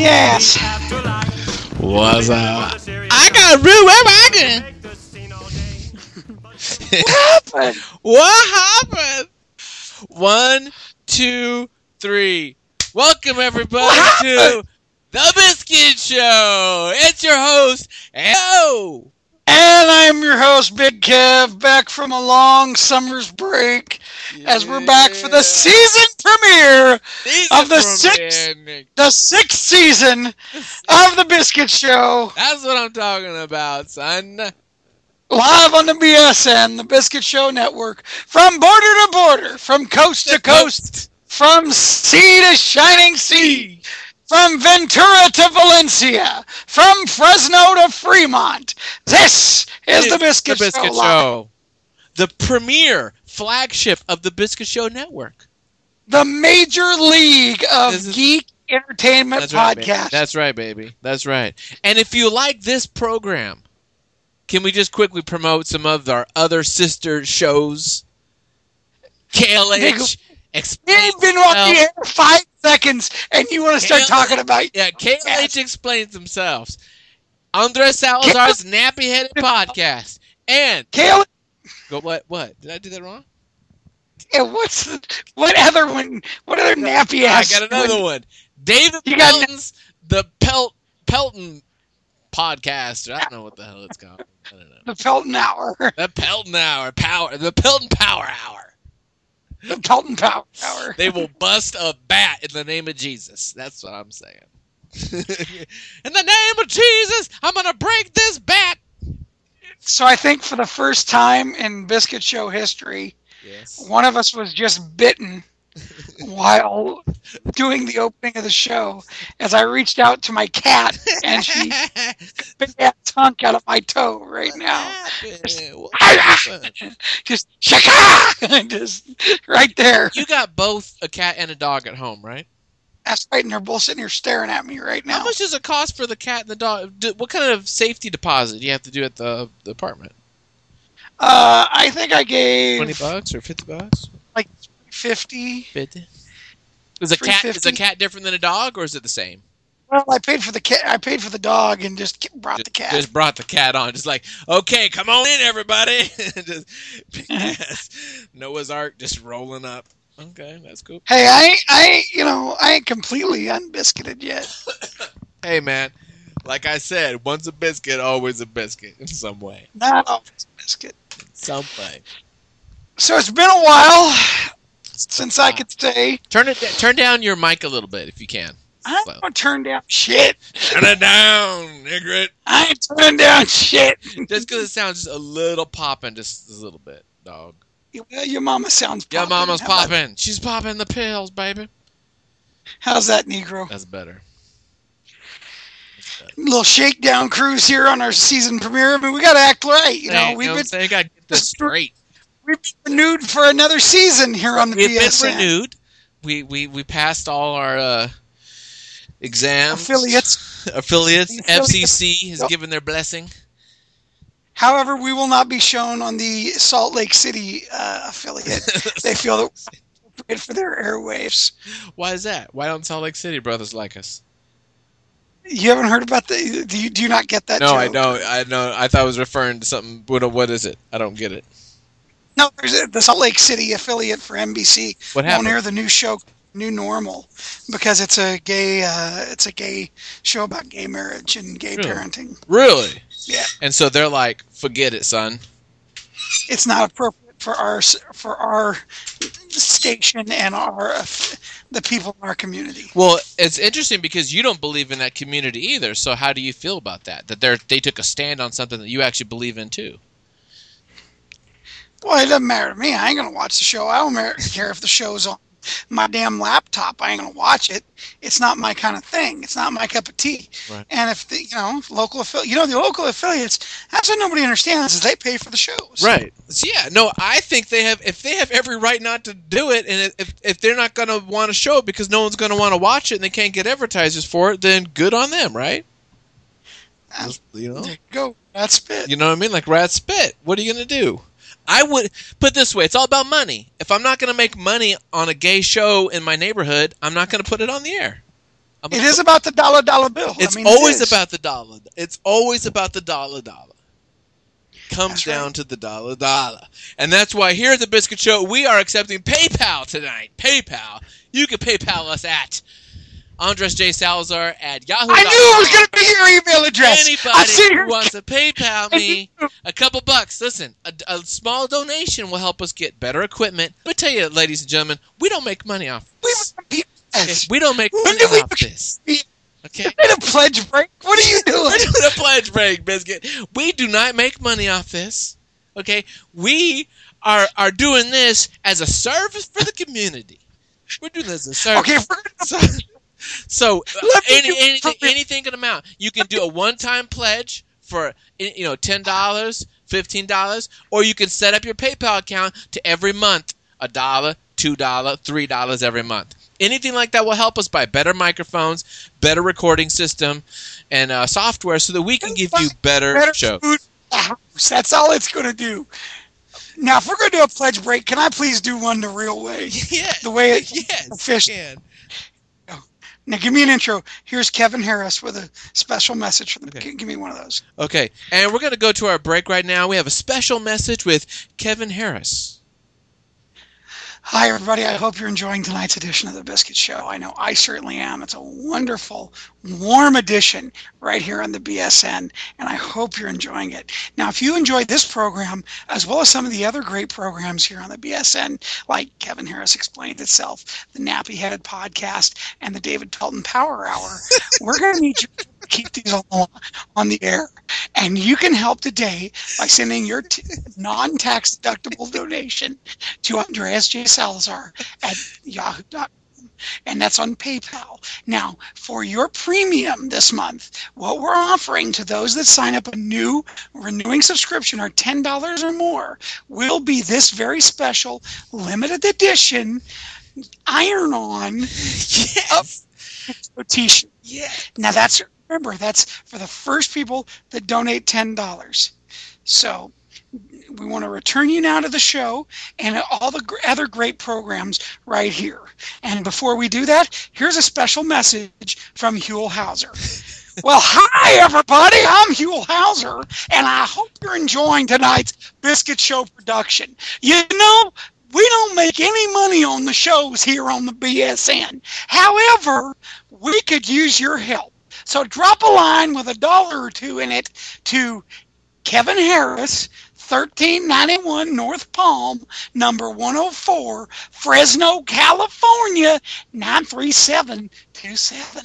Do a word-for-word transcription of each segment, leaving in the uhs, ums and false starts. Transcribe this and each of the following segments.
Yes. What's up? I got real wagon. What happened? What happened? One, two, three. Welcome everybody to The Biscuit Show. It's your host, Hello. And I'm your host, Big Kev, back from a long summer's break, yeah. as we're back for the season premiere season of the sixth, the sixth season of The Biscuit Show. That's what I'm talking about, son. Live on the B S N, The Biscuit Show Network, from border to border, from coast to coast, from sea to shining sea. From Ventura to Valencia, from Fresno to Fremont, this is The Biscuit, the Biscuit Show, Show. The premier flagship of The Biscuit Show Network. The major league of is, geek entertainment that's podcasts. Right, that's right, baby. That's right. And if you like this program, can we just quickly promote some of our other sister shows? K L H. You've been on the air five seconds, and you want to start K L H, talking about... Yeah, K L H explains themselves. Andres Salazar's Nappy-Headed Podcast. And... K L H... Go, what? What? Did I do that wrong? Yeah, what's... The, what other one? What other nappy-ass... I got another one. one. David you Pelton's The Pelt Pelton Podcast. I don't know what the hell it's called. I don't know. The Pelton Hour. The Pelton Hour. Power. The Pelton Power Hour. The Pelton Power Hour. They will bust a bat in the name of Jesus. That's what I'm saying. In the name of Jesus, I'm going to break this bat. So I think for the first time in Biscuit Show history, yes. one of us was just bitten while doing the opening of the show as I reached out to my cat and she bit that tongue out of my toe right now. Just, just shaka! Just right there. You got both a cat and a dog at home, right? That's right, and they're both sitting here staring at me right now. How much does it cost for the cat and the dog? What kind of safety deposit do you have to do at the, the apartment? Uh, I think I gave twenty bucks or fifty bucks. Like fifty. Fifty. Is a cat is a cat different than a dog, or is it the same? Well, I paid for the cat. I paid for the dog and just brought just, the cat. Just brought the cat on. Just like, okay, come on in, everybody. Just yes. Noah's Ark just rolling up. Okay, that's cool. Hey, I, I, you know, I ain't completely unbiscuited yet. Hey, man, like I said, once a biscuit, always a biscuit in some way. Not always a biscuit. In some way. So it's been a while since I could say. Turn it, turn down your mic a little bit if you can. I don't want to turn down shit. Turn it down, nigga. I ain't turning down shit. Just because it sounds just a little popping, just a little bit, dog. Well, your mama sounds popping. Your mama's How popping. about... She's popping the pills, baby. How's that, Negro? That's better. That's better. Little shakedown cruise here on our season premiere. I mean, we got to act right. You know, hey, we've you know been. saying? Got to get this straight. We've been renewed for another season here on the We've B S N. We've been renewed. We we we passed all our uh, exams. Affiliates. Affiliates. F C C has given their blessing. However, we will not be shown on the Salt Lake City uh, affiliate. They feel that we're good for their airwaves. Why is that? Why don't Salt Lake City brothers like us? You haven't heard about the? Do you, do you not get that? No, joke? I don't. I know. I thought I was referring to something. What? What is it? I don't get it. No, there's a, the Salt Lake City affiliate for N B C. What happened? Won't air the new show, New Normal, because it's a gay. Uh, it's a gay show about gay marriage and gay really? parenting. Really? Yeah. And so they're like, forget it, son. It's not appropriate for our for our station and our uh, the people in our community. Well, it's interesting because you don't believe in that community either. So how do you feel about that? That they they took a stand on something that you actually believe in too. Well, it doesn't matter to me. I ain't gonna watch the show. I don't care if the show's on my damn laptop. I ain't gonna watch it. It's not my kind of thing. It's not my cup of tea. Right. And if the you know local affiliate, you know the local affiliates, that's what nobody understands is they pay for the shows. Right. So, yeah. No, I think they have. If they have every right not to do it, and if if they're not gonna want to show it because no one's gonna want to watch it and they can't get advertisers for it, then good on them, right? Uh, you know. There you go. That's spit. You know what I mean? Like rat spit. What are you gonna do? I would put it this way, it's all about money. If I'm not going to make money on a gay show in my neighborhood, I'm not going to put it on the air. I'm It is about the dollar dollar bill. It's I mean, always it is. about the dollar. It's always about the dollar dollar. Comes That's down right. to the dollar dollar. And that's why here at the Biscuit Show, we are accepting PayPal tonight. PayPal. You can PayPal us at Andres J. Salazar at Yahoo. I knew it was going to be your email address. Anybody who wants to PayPal me a couple bucks, listen, a, a small donation will help us get better equipment. Let me tell you, ladies and gentlemen, we don't make money off this. We, Okay? We don't make When money do we- off this. Okay? in a pledge break. What are you doing? We're doing a pledge break, Biscuit. We do not make money off this. Okay? We are are doing this as a service for the community. We're doing this as a service. Okay, if we're So, gonna, so uh, Let me any, do- anything anything can amount. You can do a one-time pledge for you know ten dollars, fifteen dollars, or you can set up your PayPal account to every month a dollar, two dollars, three dollars every month. Anything like that will help us buy better microphones, better recording system, and uh, software so that we can give you better, better shows. food in the house. That's all it's going to do. Now, if we're going to do a pledge break, can I please do one the real way? Yeah, The way it, yes, fish. you can. Now, give me an intro. Here's Kevin Harris with a special message for them. Okay. G- Give me one of those. Okay, and we're going to go to our break right now. We have a special message with Kevin Harris. Hi, everybody. I hope you're enjoying tonight's edition of The Biscuit Show. I know I certainly am. It's a wonderful, warm edition right here on the B S N, and I hope you're enjoying it. Now, if you enjoyed this program, as well as some of the other great programs here on the B S N, like Kevin Harris Explained Itself, the Nappy Headed Podcast, and the David Pelton Power Hour, we're going to need you to keep these all on the air. And you can help today by sending your t- non-tax deductible donation to Andreas J. Salazar at yahoo dot com. And that's on PayPal. Now, for your premium this month, what we're offering to those that sign up a new renewing subscription or ten dollars or more will be this very special limited edition iron-on Yes. uh, t-shirt. Yeah. Now, that's remember, that's for the first people that donate ten dollars. So we want to return you now to the show and all the gr- other great programs right here. And before we do that, here's a special message from Huell Hauser. Well, hi, everybody. I'm Huell Hauser, and I hope you're enjoying tonight's Biscuit Show production. You know, we don't make any money on the shows here on the B S N. However, we could use your help. So drop a line with a dollar or two in it to Kevin Harris, thirteen ninety-one North Palm, number one oh four, Fresno, California, nine three seven two seven.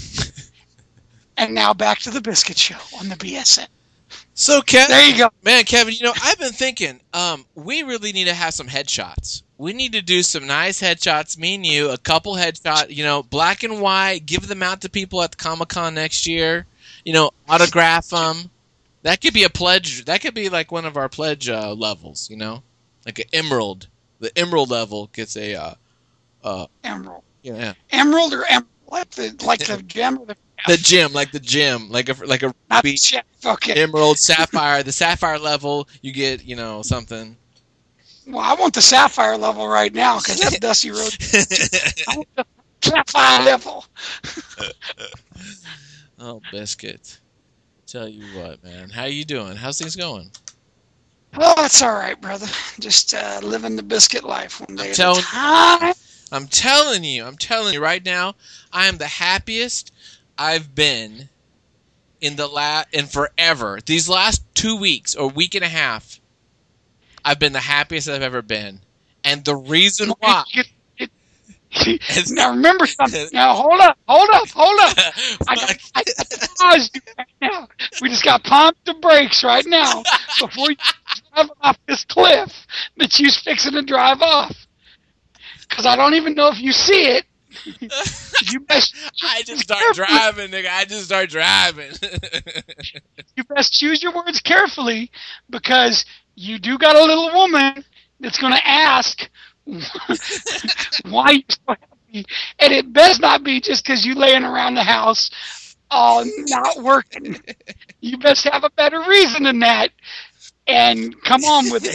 And now back to the Biscuit Show on the B S N. So, Kevin, There you go. man, Kevin, you know, I've been thinking, um, we really need to have some headshots. We need to do some nice headshots, me and you, a couple headshots, you know, black and white, give them out to people at the Comic-Con next year, you know, autograph them. That could be a pledge. That could be like one of our pledge uh, levels, you know, like an emerald. The emerald level gets a, uh, uh, Emerald. yeah, Emerald or emerald, like the, like the gem or the... the gem, like the gem, like a like a Not the ruby, chef. Okay. emerald, sapphire. The sapphire level, you get, you know, something. Well, I want the sapphire level right now because that's Dusty Road. I want the sapphire level. Oh, Biscuit. Tell you what, man. How you doing? How's things going? Oh, that's all right, brother. Just uh, living the biscuit life one day I'm at telling- a time. I'm telling you, I'm telling you right now, I am the happiest I've been in the la- in forever. These last two weeks or week and a half, I've been the happiest I've ever been. And the reason why Now remember something. Now hold up, hold up, hold up. I got, I got to pause you right now. We just got pump the brakes right now before you drive off this cliff that you's fixing to drive off. Because I don't even know if you see it. You best, I just start driving, nigga. I just start driving. you best choose your words carefully because you do got a little woman that's going to ask why you so happy, and it best not be just because you laying around the house all not working. You best have a better reason than that, and come on with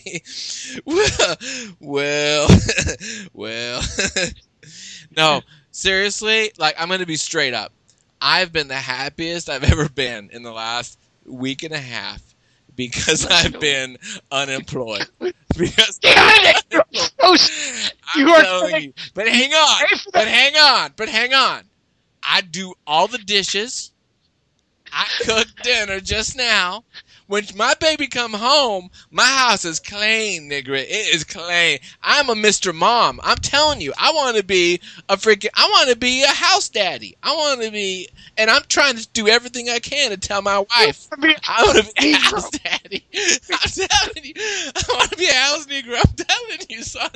it. well, well, well. No. seriously, like, I'm going to be straight up. I've been the happiest I've ever been in the last week and a half because I've been unemployed. Because God, I'm you are telling you. But hang on. But hang on. But hang on. I do all the dishes. I cooked dinner just now. When my baby come home, my house is clean, nigga. It is clean. I'm a Mister Mom. I'm telling you, I want to be a freaking, I want to be a house daddy. I want to be, and I'm trying to do everything I can to tell my wife, I want to be a house daddy. I'm telling you, I want to be a house nigga. I'm telling you, son.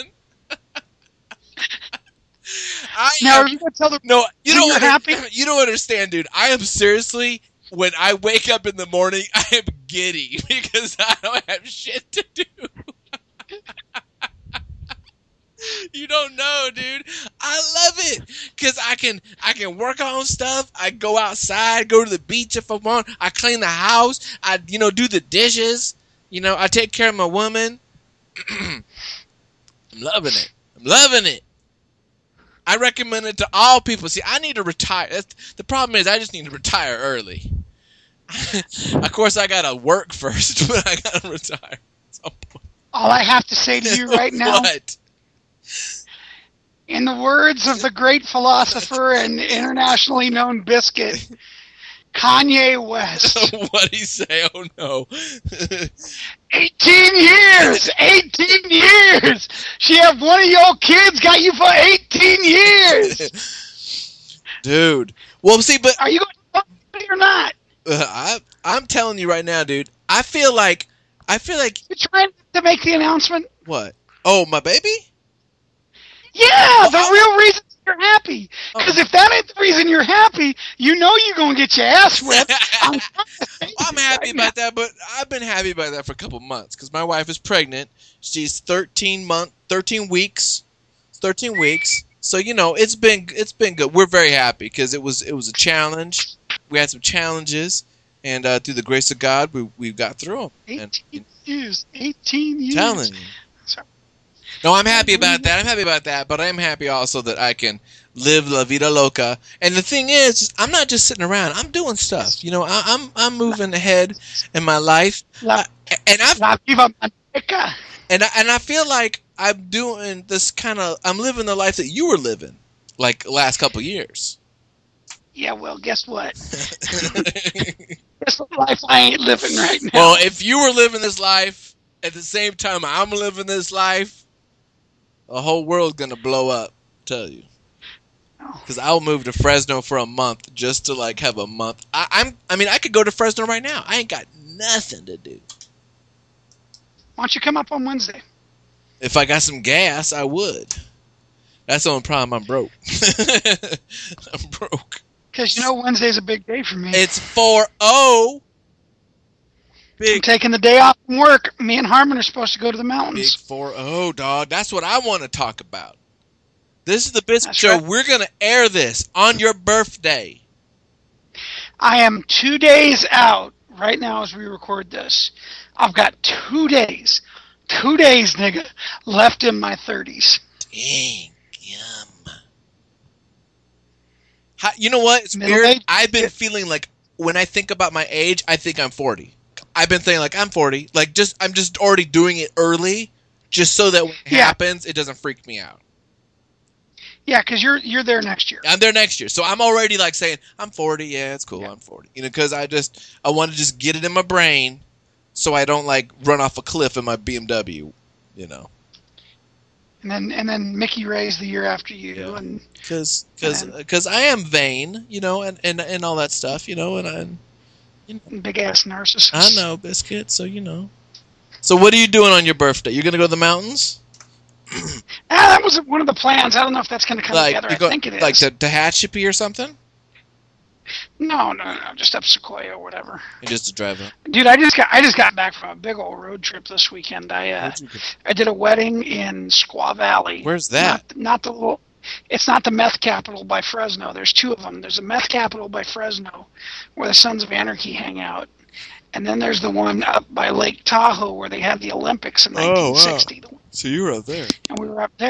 I now, am, are you gonna tell them? no, you don't, you're under, happy? you don't understand, dude. I am seriously, when I wake up in the morning, I am giddy because I don't have shit to do. You don't know, dude. I love it because I can I can work on stuff. I go outside, go to the beach if I want. I clean the house. I you know do the dishes. You know I take care of my woman. I'm loving it. I'm loving it. I recommend it to all people. See, I need to retire. That's, the problem is I just need to retire early. Of course, I gotta work first, but I gotta retire. All I have to say to you right now, what? In the words of the great philosopher and internationally known biscuit, Kanye West. What'd he say? Oh no. eighteen years! eighteen years! She have one of your kids got you for eighteen years! Dude. Well, see, but... Are you going to talk or not? Uh, I, I'm telling you right now, dude. I feel like... I feel like... You're trying to make the announcement? What? Oh, my baby? Yeah, well, the I, real reason you're happy. Because oh. if that ain't the reason you're happy, you know you're going to get your ass whipped. I'm, I'm happy right about now. that, but I've been happy about that for a couple months because my wife is pregnant. She's thirteen month, thirteen weeks, thirteen weeks. So you know, it's been it's been good. We're very happy because it was it was a challenge. We had some challenges, and uh, through the grace of God, we we got through them. eighteen and, years, eighteen years. Telling you. Sorry. No, I'm happy about that. I'm happy about that, but I'm happy also that I can live la vida loca. And the thing is, I'm not just sitting around. I'm doing stuff. You know, I, I'm I'm moving ahead in my life, La, I, and I've la viva manteca. and I, and I feel like I'm doing this kind of. I'm living the life that you were living, like last couple years. Yeah, well, guess what? That's the life I ain't living right now. Well, if you were living this life at the same time I'm living this life, the whole world's gonna blow up. Tell you, because I'll move to Fresno for a month just to like have a month. I, I'm. I mean, I could go to Fresno right now. I ain't got nothing to do. Why don't you come up on Wednesday? If I got some gas, I would. That's the only problem. I'm broke. I'm broke. Because you know Wednesday's a big day for me. It's four oh. Big. I'm taking the day off from work. Me and Harmon are supposed to go to the mountains. Big four oh, dog. That's what I want to talk about. This is the Biscuit That's Show. right. We're going to air this on your birthday. I am two days out right now as we record this. I've got two days, two days, nigga, left in my thirties. Dang, yum. How, you know what? It's Middle weird. age? I've been Yeah. feeling like when I think about my age, I think I'm forty. I've been thinking like I'm forty. Like just I'm just already doing it early, just so that when it Yeah. happens, it doesn't freak me out. Yeah, because you're you're there next year. I'm there next year, so I'm already like saying I'm forty. Yeah, it's cool. Yeah. I'm forty. You know, because I just I want to just get it in my brain, so I don't like run off a cliff in my B M W. You know. And then and then Mickey Ray's the year after you, Yeah. and because because because I am vain, you know, and, and, and all that stuff, you know, and I. You know, big ass narcissist. I know, Biscuit. So you know. So what are you doing on your birthday? You're gonna go to the mountains? Ah, that was one of the plans. I don't know if that's going to come Like together. you I go, think it is. like to Tehachapi or something? No, no, no, just up Sequoia or whatever. And just to drive up. Dude, I just got I just got back from a big old road trip this weekend. I uh, I did a wedding in Squaw Valley. Where's that? Not, not the little. It's not the meth capital by Fresno. There's two of them. There's a meth capital by Fresno, where the Sons of Anarchy hang out, and then there's the one up by Lake Tahoe where they had the Olympics in Oh, nineteen sixty. wow. So you were up there. And we were up there.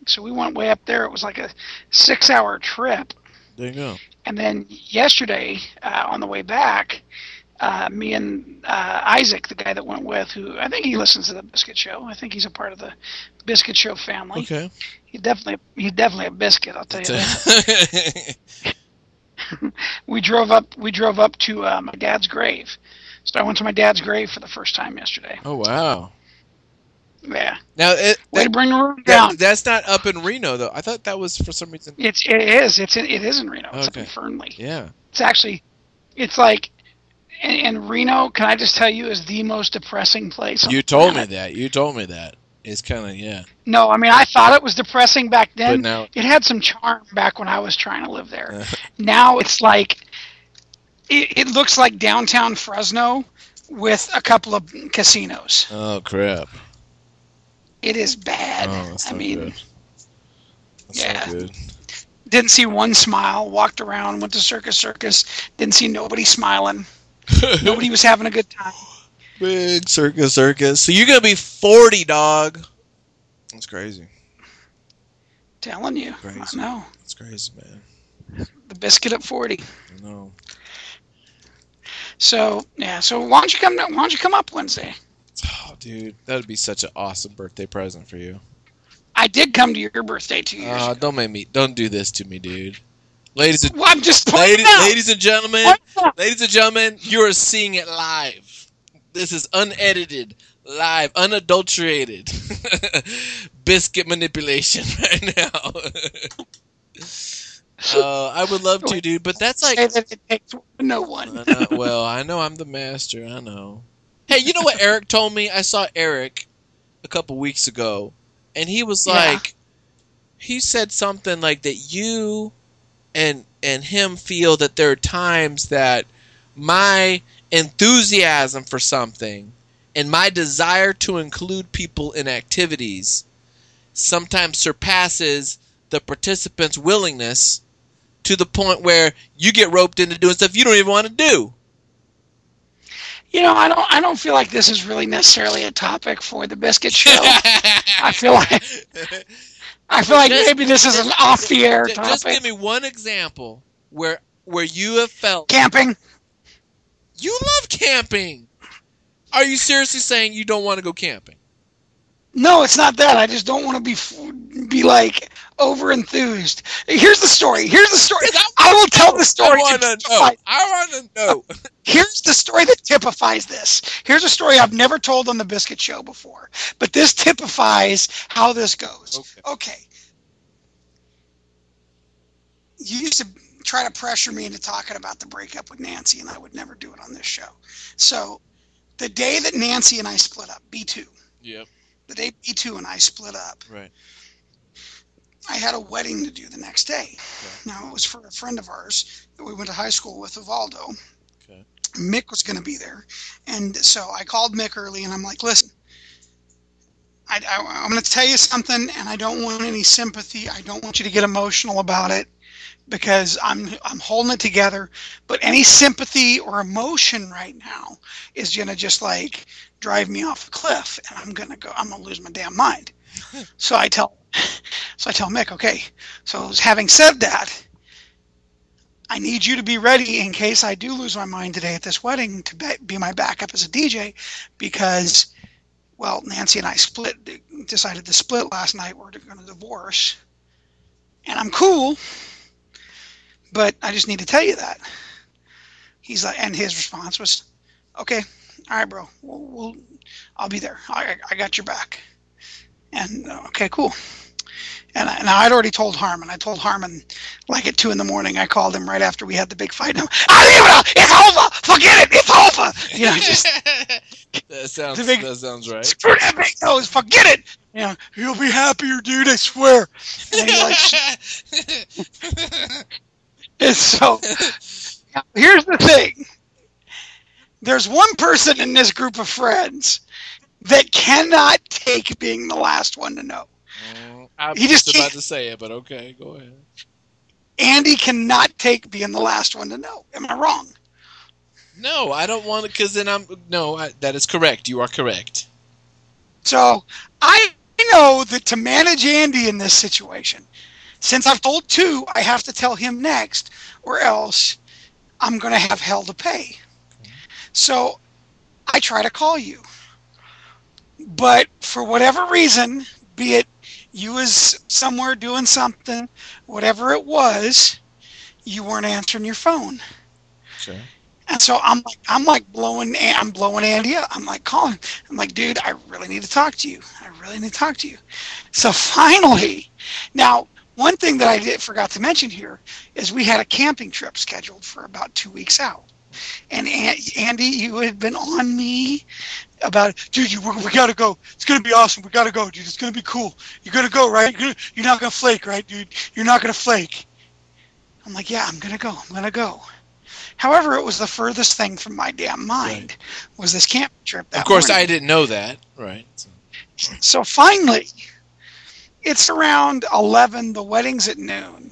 So we went way up there. It was like a six-hour trip. There you go. And then yesterday, uh, on the way back, uh, me and uh, Isaac, the guy that went with, who I think he listens to the Biscuit Show. I think he's a part of the Biscuit Show family. Okay. He's definitely he's definitely a biscuit. I'll tell you that. we drove up. We drove up to uh, my dad's grave. So I went to my dad's grave for the first time yesterday. Oh wow. Yeah. Now it, way that, to bring the room that, down. That's not up in Reno though. I thought that was for some reason. It's it is. It's in, it is in Reno. It's Okay. up in Fernley. Yeah. It's actually, it's like, and, and Reno. Can I just tell you, is the most depressing place. on You the told me planet. that. You told me that. It's kind of yeah. No, I mean I thought it was depressing back then. But now It had some charm back when I was trying to live there. Now it's like, it, it looks like downtown Fresno with a couple of casinos. Oh crap. It is bad. Oh, that's I not mean, good. That's yeah. not good. Didn't see one smile. Walked around, went to Circus Circus. Didn't see nobody smiling. Nobody was having a good time. Big circus, circus. So you're gonna be forty, dog. That's crazy. Telling you, Crazy. I know. That's crazy, man. The biscuit at forty. I know. So yeah. So why don't you come? Why don't you come up Wednesday? Oh, dude, that would be such an awesome birthday present for you. I did come to your birthday two years Oh, ago. don't make me. Don't do this to me, dude. Ladies and Well, I'm just pointing ladies, out. ladies and gentlemen, What's up? ladies and gentlemen, you are seeing it live. This is unedited, live, unadulterated biscuit manipulation right now. uh, I would love to, dude, but that's like. Say that it takes one to know one. Uh, not- well, I know I'm the master. I know. Hey, you know what Eric told me? I saw Eric a couple weeks ago, and he was Yeah. like, he said something like that you and and him feel that there are times that my enthusiasm for something and my desire to include people in activities sometimes surpasses the participants' willingness to the point where you get roped into doing stuff you don't even want to do. You know, I don't. I don't feel like this is really necessarily a topic for the Biscuit Show. I feel like. I feel like Just- maybe this is an off-the-air J- Just topic. give me one example where where you have felt Camping. you love camping. Are you seriously saying you don't want to go camping? No, it's not that. I just don't want to be f- be like over enthused. Here's the story. Here's the story. I will tell the I story. want to to know. typify- I want to know. Here's the story that typifies this. Here's a story I've never told on the Biscuit Show before, but this typifies how this goes. Okay. Okay. You used to try to pressure me into talking about the breakup with Nancy, and I would never do it on this show. So, the day that Nancy and I split up, B two, Yep. the day B two and I split up, Right. I had a wedding to do the next day. Okay. Now, it was for a friend of ours that we went to high school with, Uvaldo. Okay. Mick was going to be there. And so I called Mick early, and I'm like, listen, I, I, I'm going to tell you something, and I don't want any sympathy. I don't want you to get emotional about it because I'm I'm holding it together. But any sympathy or emotion right now is going to just like drive me off a cliff, and I'm going to go. I'm going to lose my damn mind. So I tell, so I tell Mick, okay. So having said that, I need you to be ready in case I do lose my mind today at this wedding to be, be my backup as a D J, because, well, Nancy and I split, decided to split last night. We're going to divorce, and I'm cool, but I just need to tell you that. He's like, and his response was, okay, all right, bro, we'll, we'll I'll be there. I, I got your back. And uh, okay, cool. And I, now I'd already told Harmon. I told Harmon like at two in the morning. I called him right after we had the big fight. And I'm, I leave it. It's over. Forget it. It's over. You know, just that sounds the big- that sounds right. screw that big nose. Forget it. You know, you'll be happier, dude. I swear. And he like, and so now, here's the thing. There's one person in this group of friends that cannot take being the last one to know. Mm, I'm He just just about can't- to say it, but okay, go ahead. Andy cannot take being the last one to know. Am I wrong? No, I don't want to, because then I'm no. I, that is correct. You are correct. So I know that to manage Andy in this situation, since I've told two, I have to tell him next, or else I'm going to have hell to pay. So I try to call you. But for whatever reason, be it you was somewhere doing something, whatever it was, you weren't answering your phone. Sure. And so I'm like, I'm like blowing, I'm blowing Andy up. I'm like calling. I'm like, dude, I really need to talk to you. I really need to talk to you. So finally, now one thing that I did forgot to mention here is we had a camping trip scheduled for about two weeks out. And Andy, you had been on me about, dude, you, we got to go. It's going to be awesome. We got to go, dude. It's going to be cool. You're going to go, right? You're, gonna, you're not going to flake, right, dude? You're not going to flake. I'm like, yeah, I'm going to go. I'm going to go. However, it was the furthest thing from my damn mind, right. was this camping trip that Of course, morning. I didn't know that. Right. So. so finally, it's around eleven. The wedding's at noon.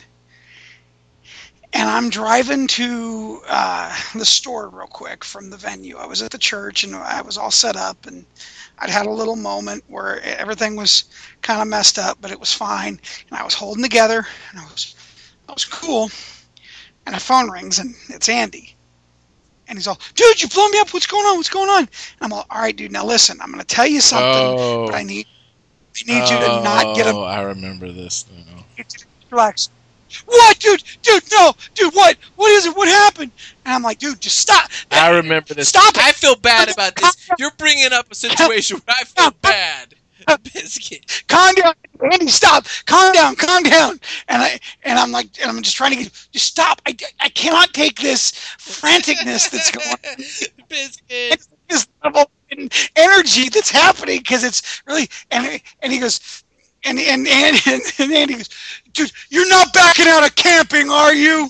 And I'm driving to uh, the store real quick from the venue. I was at the church, and I was all set up, and I'd had a little moment where everything was kind of messed up, but it was fine. And I was holding together, and I was, I was cool. And a phone rings, and it's Andy. And he's all, dude, you blew me up. What's going on? What's going on? And I'm all, all right, dude, now listen. I'm going to tell you something, oh. but I need I need oh, you to not get a... Oh, I remember this. No. Relax. What, dude? Dude, no. Dude, what? What is it? What happened? And I'm like, dude, just stop. I remember this. Stop it. I feel bad about this. You're bringing up a situation where I feel bad. Biscuit. Calm down, Andy. Stop. Calm down. Calm down. And I and I'm like, and I'm just trying to get. Just stop. I, I cannot take this franticness that's going on. Biscuit. This level of energy that's happening because it's really. And and he goes, and and and and, and Andy goes, dude, you're not backing out of camping, are you?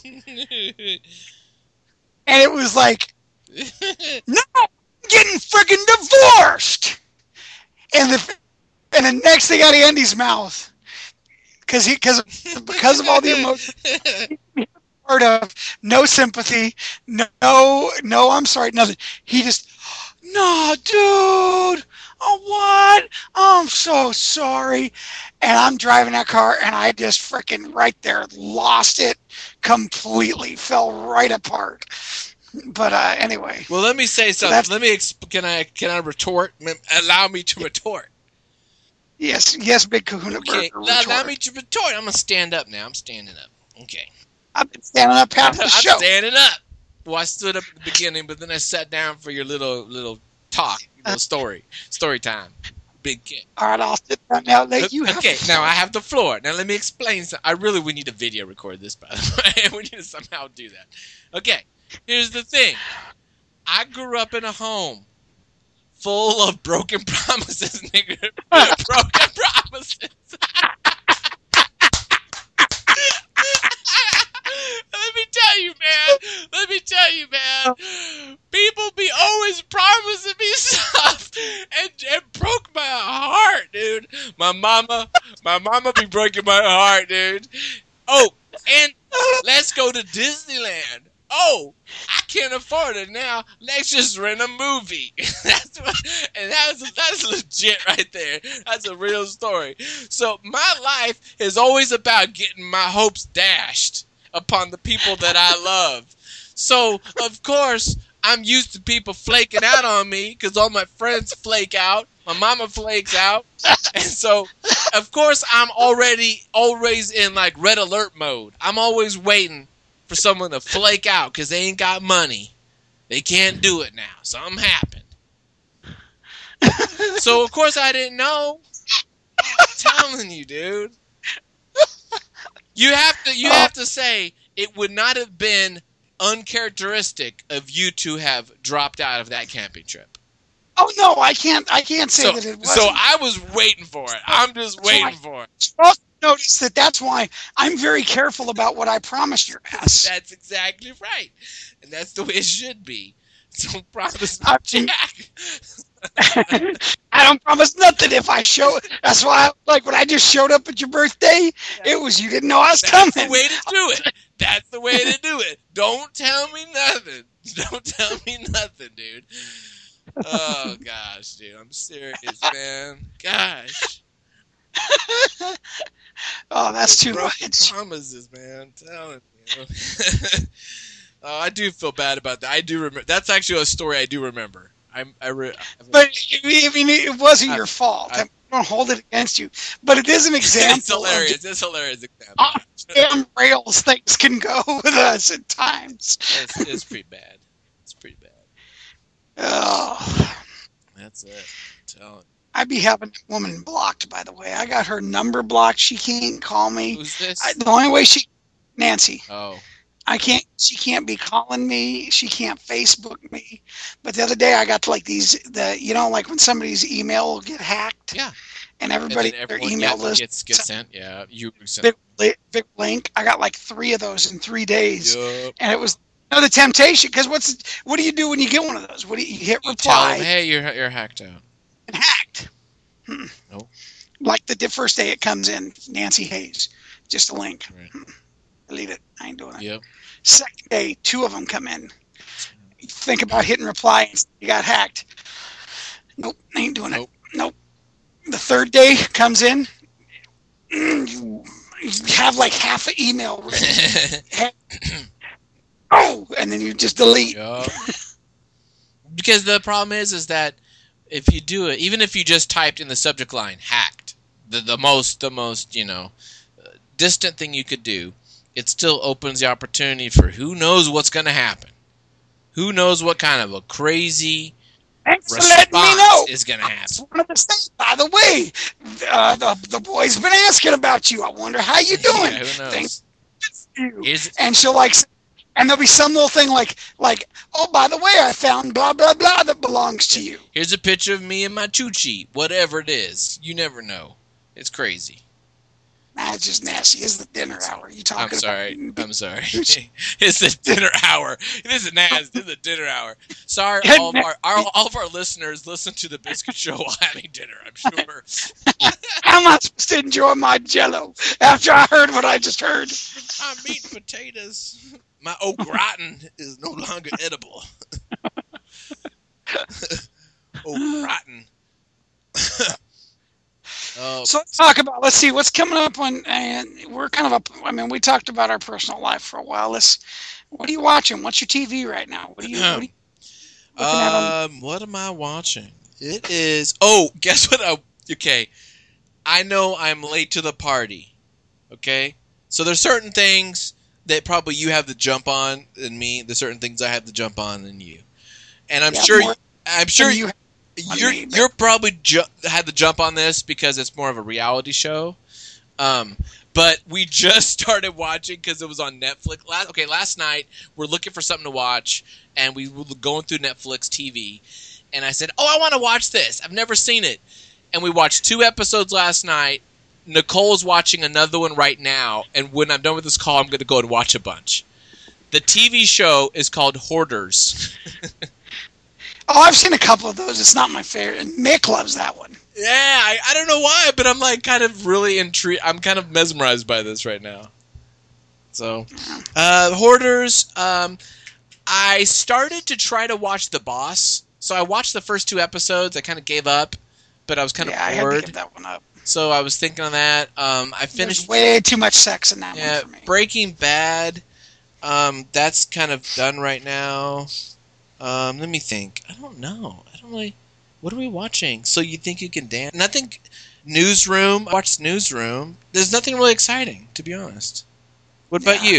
And it was like, no, I'm getting freaking divorced. And the and the next thing out of Andy's mouth, because he because because of all the emotion, part of no sympathy, no no I'm sorry, nothing. He just, no, dude. Oh, what? Oh, I'm so sorry. And I'm driving that car, and I just freaking right there lost it completely, fell right apart. But uh, anyway. Well, let me say so something. Let me exp- can I can I retort? Allow me to retort. Yes, yes, Big Kahuna. Okay, allow, allow me to retort. I'm gonna stand up now. I'm standing up. Okay. I've been standing up half the I'm show. I'm standing up. Well, I stood up at the beginning, but then I sat down for your little little talk, little story, story time. Big kid. All right, I'll sit down now. Let you have okay, the now I have the floor. Now let me explain. Some, I really we need to video record this, by the way. We need to somehow do that. Okay, here's the thing. I grew up in a home full of broken promises, nigga. Broken promises. Let me tell you, man. Let me tell you, man. People be always promising me stuff and it broke my heart, dude. My mama, my mama be breaking my heart, dude. Oh, and let's go to Disneyland. Oh, I can't afford it now. Let's just rent a movie. That's what, and that's that's legit right there. That's a real story. So my life is always about getting my hopes dashed upon the people that I love. So of course I'm used to people flaking out on me because all my friends flake out. My mama flakes out, and so of course I'm already always in like red alert mode. I'm always waiting for someone to flake out because they ain't got money. They can't do it now. Something happened. So, of course, I didn't know. I'm telling you, dude. You have to you have to say it would not have been uncharacteristic of you to have dropped out of that camping trip. Oh, no, I can't I can't say so, that it wasn't. So I was waiting for it. I'm just waiting so I, for it. Also notice that that's why I'm very careful about what I promise your ass. That's exactly right. And that's the way it should be. So promise me, I mean, Jack. I don't promise nothing if I show it. That's why, I, like, when I just showed up at your birthday, it was you didn't know I was That's coming. That's the way to do it. That's the way to do it. Don't tell me nothing. Don't tell me nothing, dude. Oh, gosh, dude. I'm serious, man. Gosh. Oh, that's too Broken much. promises, man. I'm telling you. Oh, I do feel bad about that. I do remember. That's actually a story I do remember. I'm. I. Re, But I mean, it wasn't I- your fault. I- I don't hold it against you. But it is an example. It's hilarious. Of It's hilarious example. off damn rails things can go with us at times. It's, it's pretty bad. It's pretty bad. Oh, That's it. I'm telling you. I'd be having a woman blocked. By the way, I got her number blocked. She can't call me. Who's this? I, the only way she, Nancy. Oh. I can't. She can't be calling me. She can't Facebook me. But the other day, I got like these. The you know, like when somebody's email will get hacked. Yeah. And everybody, and then their everyone email yeah, list gets, gets sent. Yeah. You sent. big, li- big link. I got like three of those in three days, Yup. and it was you know, the temptation. Because what's what do you do when you get one of those? What do you, you hit You tell reply them, hey, you're you're hacked out. and hacked? Hmm. Nope. Like the di- first day it comes in, Nancy Hayes, just a link. Right. Hmm. Delete it. I ain't doing it. Yep. Second day, two of them come in. You think about hitting reply, and you got hacked. Nope, I ain't doing Nope. it. Nope. The third day comes in. You have like half an email written. Oh, and then you just delete. Yup. Because the problem is, is that if you do it, even if you just typed in the subject line "hacked," the the most the most you know uh, distant thing you could do, it still opens the opportunity for who knows what's going to happen. Who knows what kind of a crazy Thanks for letting me know. response is going to happen. One of the things, by the way, uh, the the boy's been asking about you. I wonder how you doing. Yeah, who knows? Thanks to you. Here's- And she'll like, and there'll be some little thing like like, oh, by the way, I found blah blah blah that belongs to you. Here's a picture of me and my choochie. Whatever it is, you never know. It's crazy. Nah, it's just nasty. It's the dinner hour. You talking I'm sorry. about? I'm sorry. It's the dinner hour. This is nasty. This is the dinner hour. Sorry, all of our, our all of our listeners listen to the Biscuit Show while having dinner. I'm sure. How am I supposed to enjoy my Jello after I heard what I just heard? I'm eating potatoes. My au gratin is no longer edible. Au gratin. Oh, So let's talk about. Let's see what's coming up on. And we're kind of a. I mean, we talked about our personal life for a while. Let's. What are you watching? What's your T V right now? What are you? What are you looking at on- Um, what am I watching? It is. Oh, guess what? I, okay, I know I'm late to the party. Okay, so there's certain things that probably you have the jump on than me. There's certain things I have the jump on than you, and I'm Yeah, sure. more I'm sure you. you. on You're me, but- you're probably ju- had the jump on this because it's more of a reality show. Um, but we just started watching because it was on Netflix. Last, okay, last night we're looking for something to watch, and we were going through Netflix T V, and I said, "Oh, I want to watch this. I've never seen it." And we watched two episodes last night. Nicole's watching another one right now, and when I'm done with this call, I'm going to go and watch a bunch. The T V show is called Hoarders. Oh, I've seen a couple of those. It's not my favorite. And Mick loves that one. Yeah, I, I don't know why, but I'm like kind of really intrigued. I'm kind of mesmerized by this right now. So, uh, Hoarders. Um, I started to try to watch The Boss. So I watched the first two episodes. I kind of gave up, but I was kind Yeah, I of had to bored. give that one up. So I was thinking on that. Um, I There's finished. way too much sex in that Yeah, one for me. Breaking Bad. Um, that's kind of done right now. Um, let me think. I don't know. I don't really. What are we watching? So You Think You Can Dance? Nothing. Newsroom. I watched Newsroom. There's nothing really exciting, to be honest. What about Yeah. you?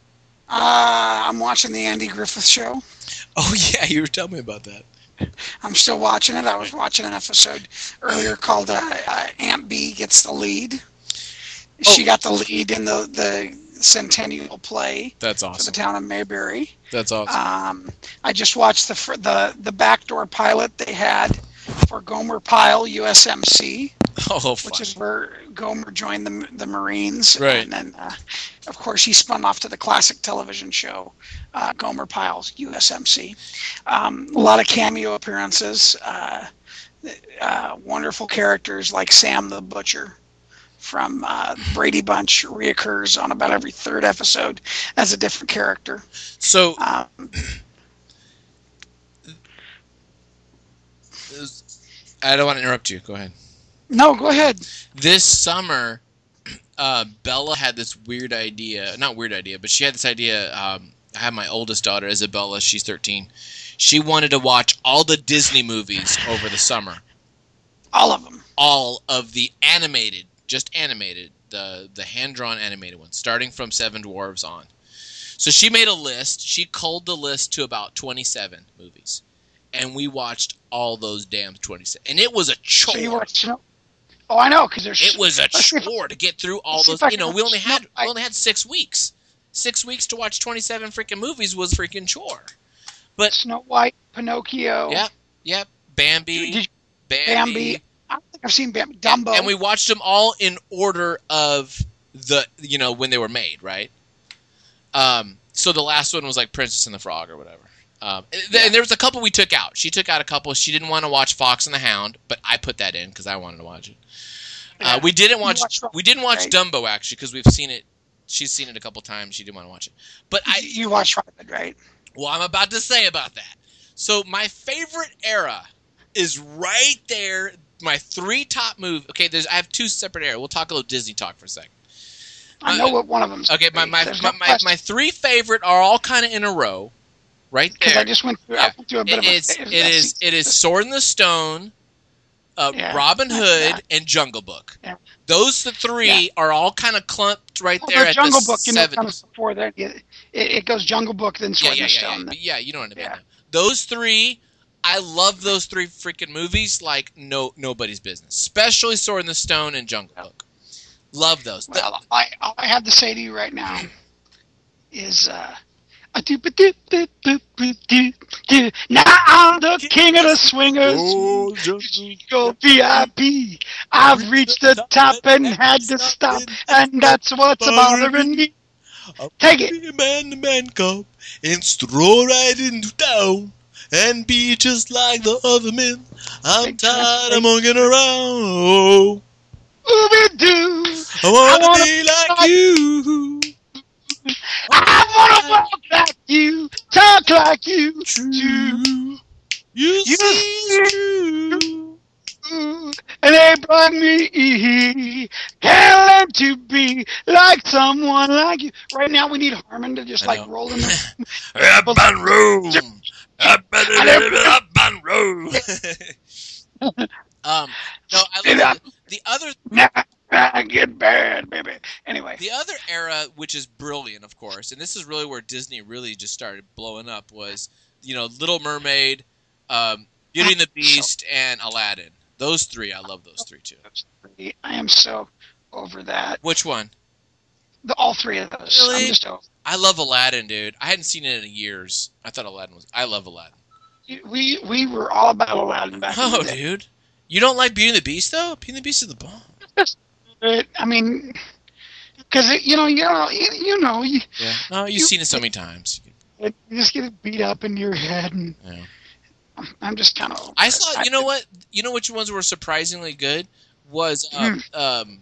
Uh, I'm watching the Andy Griffith Show. Oh yeah, you were telling me about that. I'm still watching it. I was watching an episode earlier called uh, uh, Aunt B Gets the Lead. She Oh. got the lead in the, the centennial play That's for the awesome. town of Mayberry. That's awesome. Um, I just watched the fir- the the backdoor pilot they had for Gomer Pyle U S M C, oh, fun. which is where Gomer joined the the Marines, Right. and then uh, of course he spun off to the classic television show uh, Gomer Pyle's U S M C. Um, a lot of cameo appearances, uh, uh, wonderful characters like Sam the Butcher from uh, Brady Bunch reoccurs on about every third episode as a different character. So Um, I don't want to interrupt you. Go ahead. No, go ahead. This summer, uh, Bella had this weird idea. Not weird idea, but she had this idea. Um, I have my oldest daughter, Isabella. She's thirteen. She wanted to watch all the Disney movies over the summer. All of them. All of the animated, just animated, the, the hand-drawn animated ones, starting from Seven Dwarfs on. So she made a list. She culled the list to about twenty-seven movies. And we watched all those damn twenty-seven. And it was a chore. So you watched Snow? Oh, I know, because there's. It was a chore to get through all those. You know, we only had we only had six weeks. Six weeks to watch twenty-seven freaking movies was freaking chore. But Snow White, Pinocchio. Yep, yep. Bambi, Did you, Bambi. Bambi. I don't think I've seen Bambi. Dumbo. And we watched them all in order of the, you know, when they were made, right? Um. So the last one was like Princess and the Frog or whatever. Um. And, Yeah. and there was a couple we took out. She took out a couple. She didn't want to watch Fox and the Hound, but I put that in because I wanted to watch it. Yeah. Uh, we didn't watch. watched Robin We didn't watch Hood, Dumbo actually because we've seen it. She's seen it a couple times. She didn't want to watch it. But I. You watched Robin, right? Well, I'm about to say about that. So my favorite era is right there. My three top movies. Okay, there's. I have two separate eras. We'll talk a little Disney talk for a second. I know what one of them is. Okay, my my There's my, no my, question. my three favorite are all kind of in a row, right Because there. I just went through, Yeah. I went through a bit It of a. is. It is. It is Sword in the Stone, uh, Yeah. Robin Hood, Yeah. and Jungle Book. Yeah. Those the three Yeah. are all kind of clumped right Well, there the at Jungle the Book, you know, seventies. comes before that. It, it, it goes Jungle Book, then Yeah, Sword yeah, in the yeah, Stone. yeah. But yeah, you know what I mean. Yeah. Those three, I love those three freaking movies like no nobody's business. Especially Sword in the Stone and Jungle Book. Love those. The- Well, I, all I have to say to you right now is, uh, a doop a doop doop doop doop doop doop. Now I'm the king of the swingers. Go V I P. I've reached the top and had to stop, and that's what's bothering me. Take it. Man to man cup and stroll right into town and be just like the other men. I'm Big tired translate. of monkeying around. Oh, Ooby doo. I want I wanna to be like like- you. I wanna walk like you, talk like you. True. True. You You see it's true. And they brought me can't learn to be like someone like you. Right now, we need Harmon to just I like know. roll in the. Up and roll. Up and up and roll. um, no, I love the, the other Nah, nah, get bad, baby. Anyway, the other era, which is brilliant, of course, and this is really where Disney really just started blowing up. Was you know Little Mermaid, um, Beauty and the Beast, and Aladdin. Those three, I love those three too. I am so over that. Which one? The, all three of those. Really? I'm just over. I love Aladdin, dude. I hadn't seen it in years. I thought Aladdin was. I love Aladdin. We we were all about Aladdin back in Oh, the day. dude, you don't like Beauty and the Beast though? Beauty and the Beast is the bomb. But, I mean, because you know, you know, you, you know, you, Yeah. No, you've You- seen it so many times. you just get it beat up into your head, and Yeah. I'm just kind of. I saw. You know what? You know which ones were surprisingly good was um, um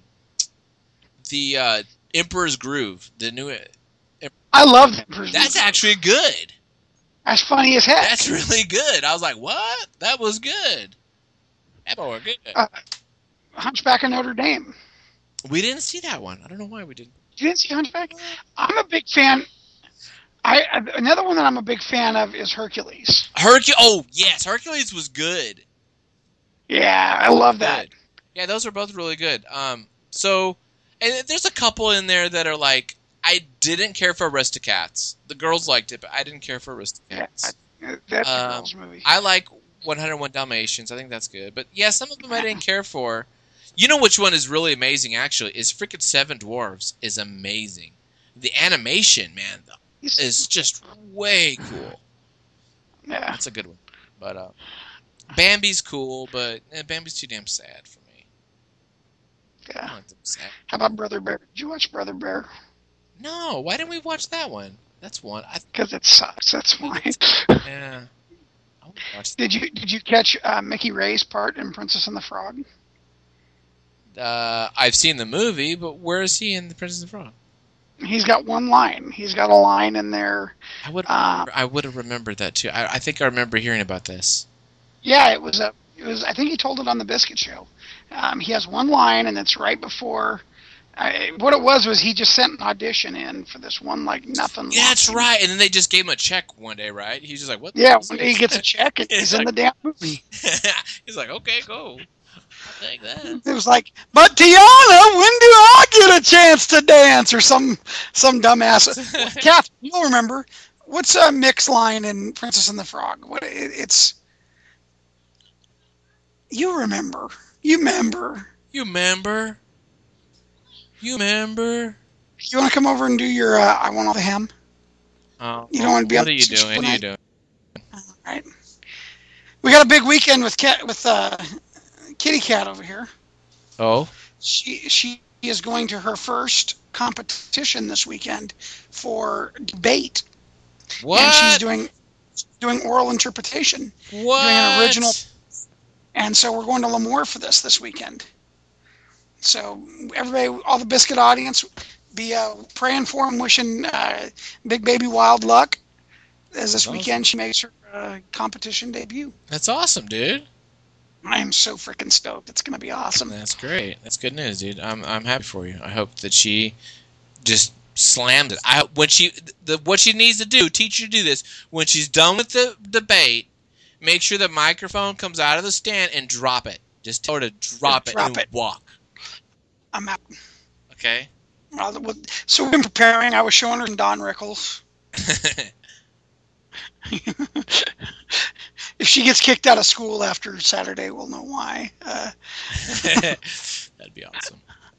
the uh, Emperor's Groove, the new. I love Emperor's That's Groove. actually good. That's funny as heck. That's really good. I was like, what? That was good. That was good. Uh, Hunchback of Notre Dame. We didn't see that one. I don't know why we didn't. You didn't see Hunchback? I'm a big fan. I another one that I'm a big fan of is Hercules. Hercules. Oh yes, Hercules was good. Yeah, I love that. Good. Yeah, those are both really good. Um, so, and there's a couple in there that are like, I didn't care for Aristocats. The girls liked it, but I didn't care for Yeah, Aristocats. I, that's a Um, girls movie. I like one oh one Dalmatians. I think that's good. But yeah, some of them I didn't care for. You know which one is really amazing, actually, is freaking Seven Dwarfs is amazing. The animation, man, is just way cool. Yeah. That's a good one. But uh, Bambi's cool, but eh, Bambi's too damn sad for me. I Yeah. don't like them sad. How about Brother Bear? Did you watch Brother Bear? No, why didn't we watch that one? That's one. I Because it sucks. That's why. yeah. I would watch. Did you Did you catch uh, Mickey Ray's part in Princess and the Frog? Uh, I've seen the movie, but where is he in The Princess and the Frog? He's got one line. He's got a line in there. I would. Uh, I would have remembered that too. I, I think I remember hearing about this. Yeah, it was a. It was. I think he told it on the Biscuit Show, Um, he has one line, and it's right before. I, what it was was he just sent an audition in for this one like nothing. Yeah, that's right. And then they just gave him a check one day, right? He's just like, "What?" Yeah, one day he gets a check and he's like, in the damn movie. He's like, "Okay, go. I'll take that." It was like, "But Tiana, when do I get a chance to dance?" Or some some dumbass. Well, Kath, you'll remember. What's a Mick's line in Princess and the Frog? What it, it's. You remember. You remember. You remember. You remember? You want to come over and do your uh, I Want All the Ham? Oh, you don't want to be what on are you doing? What are you doing? All right. We got a big weekend with cat with uh, Kitty Cat over here. Oh. She she is going to her first competition this weekend for debate. What? And she's doing doing oral interpretation. What? Doing an original. And so we're going to Lemoore for this this weekend. So everybody, all the Biscuit audience, be uh, praying for him, wishing uh, Big Baby Wild luck. As this That's weekend awesome. she makes her uh, competition debut. That's awesome, dude. I am so freaking stoked. It's going to be awesome. That's great. That's good news, dude. I'm I'm happy for you. I hope that she just slammed it. I when she the what she needs to do, teach her to do this. When she's done with the debate, make sure the microphone comes out of the stand and drop it. Just tell her to drop, Drop it and it. walk. I'm out. Okay. Well, so we've been preparing. I was showing her Don Rickles. If she gets kicked out of school after Saturday, we'll know why. Uh, That'd be awesome.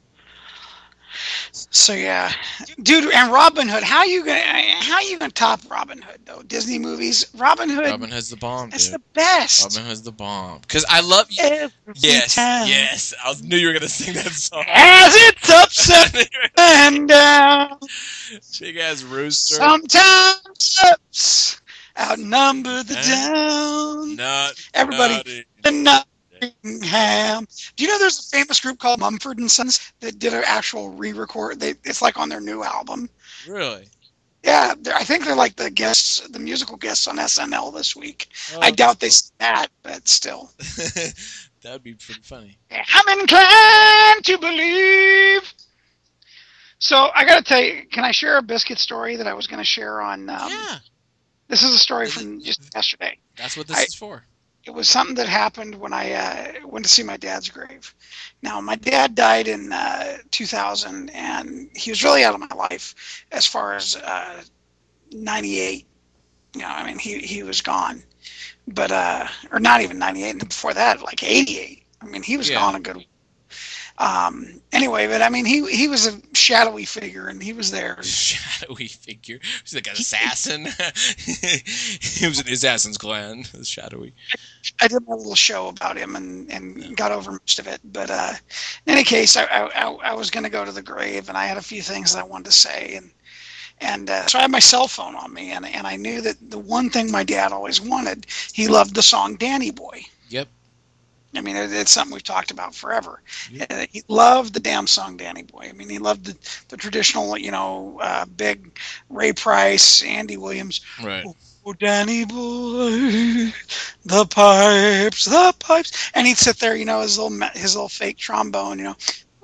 So yeah, dude, and Robin Hood. How you gonna how you gonna top Robin Hood though? Disney movies, Robin Hood. Robin Hood's the bomb, That's dude. the best. Robin Hood's the bomb. Because I love you. Every Yes, time. yes. I was, knew you were gonna sing that song. As it's upset and down, Big ass rooster. sometimes ups outnumber the Eh? down. Not Everybody, naughty. the Nottingham. Do you know there's a famous group called Mumford and Sons that did an actual re-record? They, it's like on their new album. Really? Yeah, they're- I think they're like the guests, the musical guests on S N L this week. Oh, I doubt they said that, but still. That'd be pretty funny. I'm inclined to believe. So I got to tell you, can I share a biscuit story that I was going to share on? Um, Yeah, This is a story from just yesterday. that's what this I- is for. It was something that happened when I uh, went to see my dad's grave. Now, my dad died in uh, two thousand, and he was really out of my life as far as uh, ninety-eight. You know, I mean, he, he was gone. But, uh, or not even ninety-eight, and before that, like eighty-eight. I mean, he was Yeah. gone a good Um, anyway, but I mean, he he was a shadowy figure, and he was there. Shadowy figure. He's like an assassin. He was in the Assassin's Clan. Shadowy. I did my little show about him and, and got over most of it. But uh, in any case, I, I, I was going to go to the grave, and I had a few things that I wanted to say. And and uh, so I had my cell phone on me, and, and I knew that the one thing my dad always wanted, he loved the song Danny Boy. Yep. I mean, it, it's something we've talked about forever. Yep. Uh, he loved the damn song Danny Boy. I mean, he loved the, the traditional, you know, uh, big Ray Price, Andy Williams. Right. Oh, Danny Boy, the pipes, the pipes, and he'd sit there, you know, his little his little fake trombone, you know,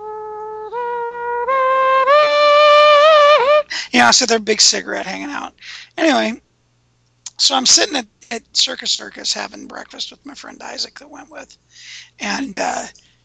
you know, sit there, big cigarette hanging out. Anyway, so I'm sitting at, at Circus Circus having breakfast with my friend Isaac that went with, and uh,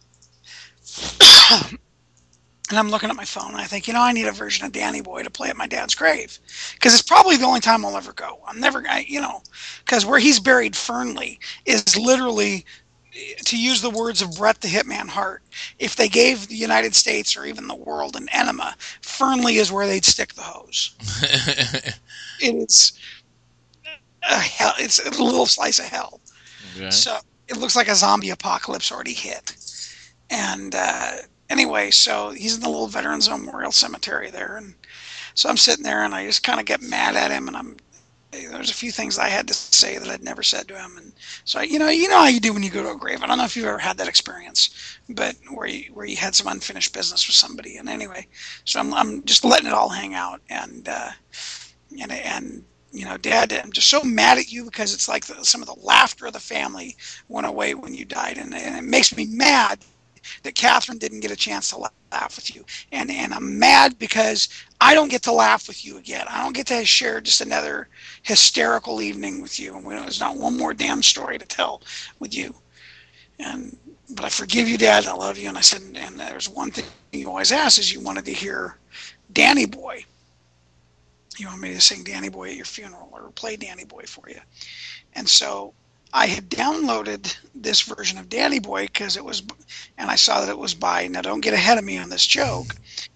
and I'm looking at my phone, and I think, you know, I need a version of Danny Boy to play at my dad's grave, because it's probably the only time I'll ever go. I'm never gonna, you know, because where he's buried, Fernley, is literally, to use the words of Bret the Hitman Hart, if they gave the United States or even the world an enema, Fernley is where they'd stick the hose. It is a hell. It's a little slice of hell. Okay. So it looks like a zombie apocalypse already hit. And uh, anyway, so he's in the little Veterans Memorial Cemetery there, and so I'm sitting there, and I just kind of get mad at him, and I'm there's a few things I had to say that I'd never said to him, and so you know, you know how you do when you go to a grave. I don't know if you've ever had that experience, but where you where you had some unfinished business with somebody, and anyway, so I'm I'm just letting it all hang out, and uh, and and. You know, Dad, I'm just so mad at you because it's like the, some of the laughter of the family went away when you died, and, and it makes me mad that Catherine didn't get a chance to laugh with you. And and I'm mad because I don't get to laugh with you again. I don't get to share just another hysterical evening with you. And there's not one more damn story to tell with you. And but I forgive you, Dad. I love you. And I said, and there's one thing you always ask is you wanted to hear Danny Boy. You want me to sing Danny Boy at your funeral or play Danny Boy for you. And so I had downloaded this version of Danny Boy because it was, and I saw that it was by, now don't get ahead of me on this joke.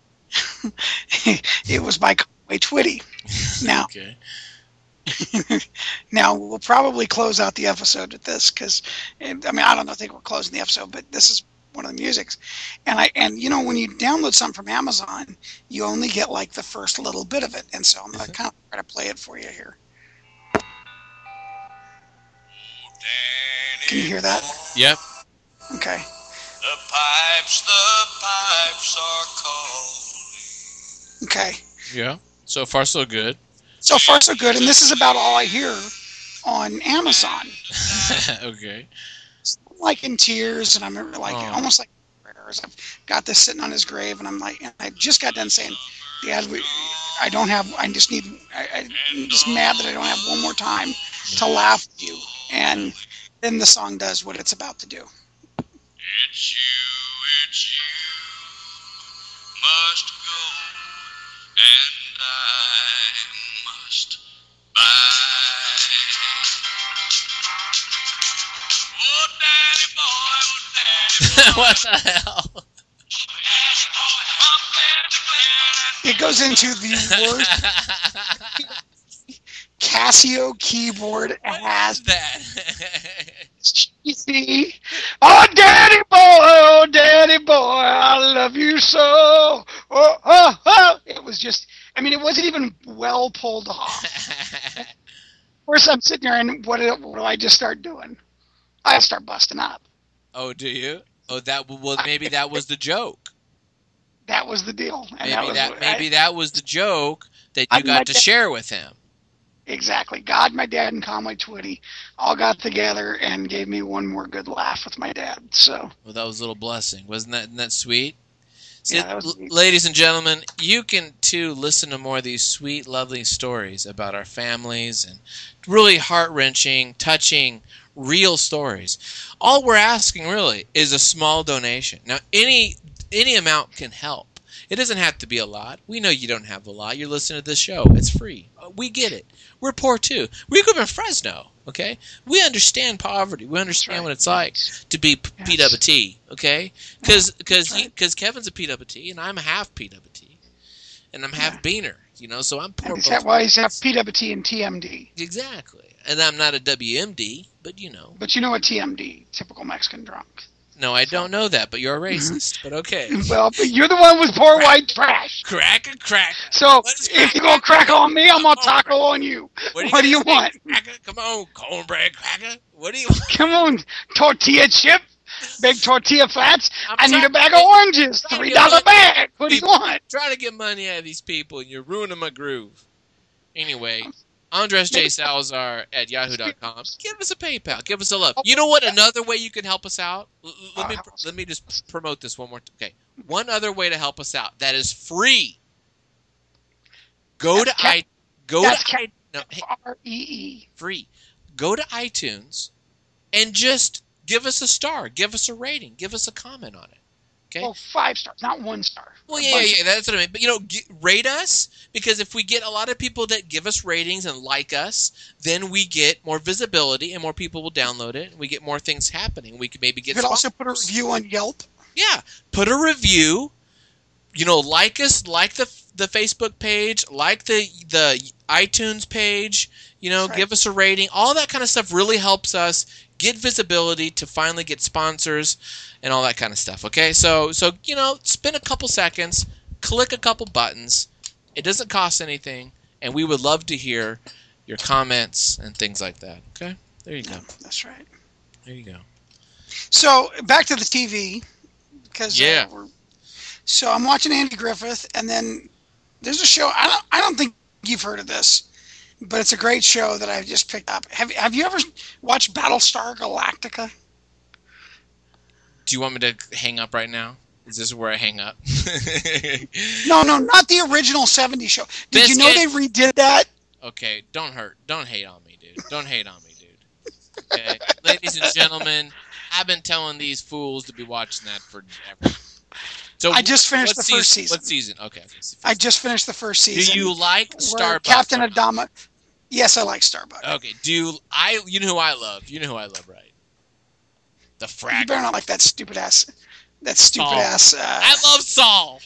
It was by Conway Twitty. Now, okay. Now we'll probably close out the episode with this because, I mean, I don't know, I think we're closing the episode, but this is one of the musics. And I, and you know, when you download something from Amazon, you only get like the first little bit of it. And so I'm going to kind of try to play it for you here. Can you hear that? Yep. Okay. The pipes, the pipes are calling. Okay. Yeah. So far, so good. So far, so good. And this is about all I hear on Amazon. Okay. Like in tears, and I remember like Oh. almost like prayers. I've got this sitting on his grave, and I'm like, and I just got done saying, Dad, we, I don't have, I just need, I, I'm just mad that I don't have one more time to laugh with you. And then the song does what it's about to do. It's you, it's you must go, and I must buy. Oh, Daddy boy, oh, Daddy boy. What the hell? It goes into the worst Casio keyboard has. that? You see? Oh, Daddy boy, oh, Daddy boy, I love you so. Oh, oh, oh. It was just, I mean, it wasn't even well pulled off. Of course, I'm sitting there, and what do, what do I just start doing? I start busting up. Oh, do you? Oh, that well, maybe that was the joke. That was the deal. And Maybe that, was that what maybe I, that was the joke that I- you my got to dad- share with him. Exactly. God, my dad, and Conway Twitty all got together and gave me one more good laugh with my dad. So, Well, that was a little blessing, wasn't that? Isn't that sweet? See, Yeah, that was l- neat. ladies and gentlemen, you can too listen to more of these sweet, lovely stories about our families and really heart wrenching, touching, real stories. All we're asking really is a small donation. Now, any any amount can help. It doesn't have to be a lot. We know you don't have a lot. You're listening to this show. It's free. We get it. We're poor too. We grew up in Fresno, okay? We understand poverty. We understand right. what it's like to be p- Yes. P W T, okay? Because that's right. because Kevin's a P W T and I'm a half P W T, and I'm half Beaner, you know. So I'm poor. and is both that why he's have P W T and T M D? Exactly. And I'm not a W M D, but you know. But you know what T M D, typical Mexican drunk. No, I don't know that, but you're a racist. But okay. Well, but you're the one with poor white trash. Cracker, cracker. So What is if you gonna crack on me, I'm gonna taco on you. What do you gonna want? say, Cracker? Come on, cornbread cracker. What do you want? Come on, tortilla chip, big tortilla flats. I'm I need trying a bag to of get- oranges, trying to three get dollar money. bag. What do you People- want? Trying to get money out of these people, and you're ruining my groove. Anyway, Andres J. Salazar at yahoo dot com. Give us a PayPal. Give us a love. You know what? Another way you can help us out. L- l- Let me let me just promote this one more. T- okay, one other way to help us out that is free. Go That's to ca- i go that's to ca- i no hey, R E E. free. Go to iTunes and just give us a star. Give us a rating. Give us a comment on it. Okay. Well, five stars, not one star. Well, A yeah, yeah, bunch yeah, that's what I mean. But, you know, g rate us, because if we get a lot of people that give us ratings and like us, then we get more visibility and more people will download it, and we get more things happening. We could maybe You get could also put a sponsors. review on Yelp. Yeah, put a review. You know, like us, like the the Facebook page, like the the iTunes page. You know, Right. give us a rating. All that kind of stuff really helps us get visibility to finally get sponsors and all that kind of stuff. Okay, so so you know, spend a couple seconds, click a couple buttons. It doesn't cost anything, and we would love to hear your comments and things like that. Okay, there you go. Yeah, that's right. There you go. So back to the T V, because Yeah. uh, we're, so I'm watching Andy Griffith, and then there's a show. I don't I don't think you've heard of this, but it's a great show that I just picked up. Have Have you ever watched Battlestar Galactica? Do you want me to hang up right now? Is this where I hang up? No, no, not the original seventies show. Did you know they Biscuit. redid that? Okay, don't hurt. Don't hate on me, dude. Don't hate on me, dude. Okay, ladies and gentlemen, I've been telling these fools to be watching that forever. So I just finished what the first season. What season? Okay. I just finished the first Do season. you like where Starbucks? Captain Adama. Yes, I like Starbucks. Okay. Do you, I? You know who I love. You know who I love, right? The You Fragger. better not like that stupid ass. That stupid Saul. ass. Uh, I love Saul.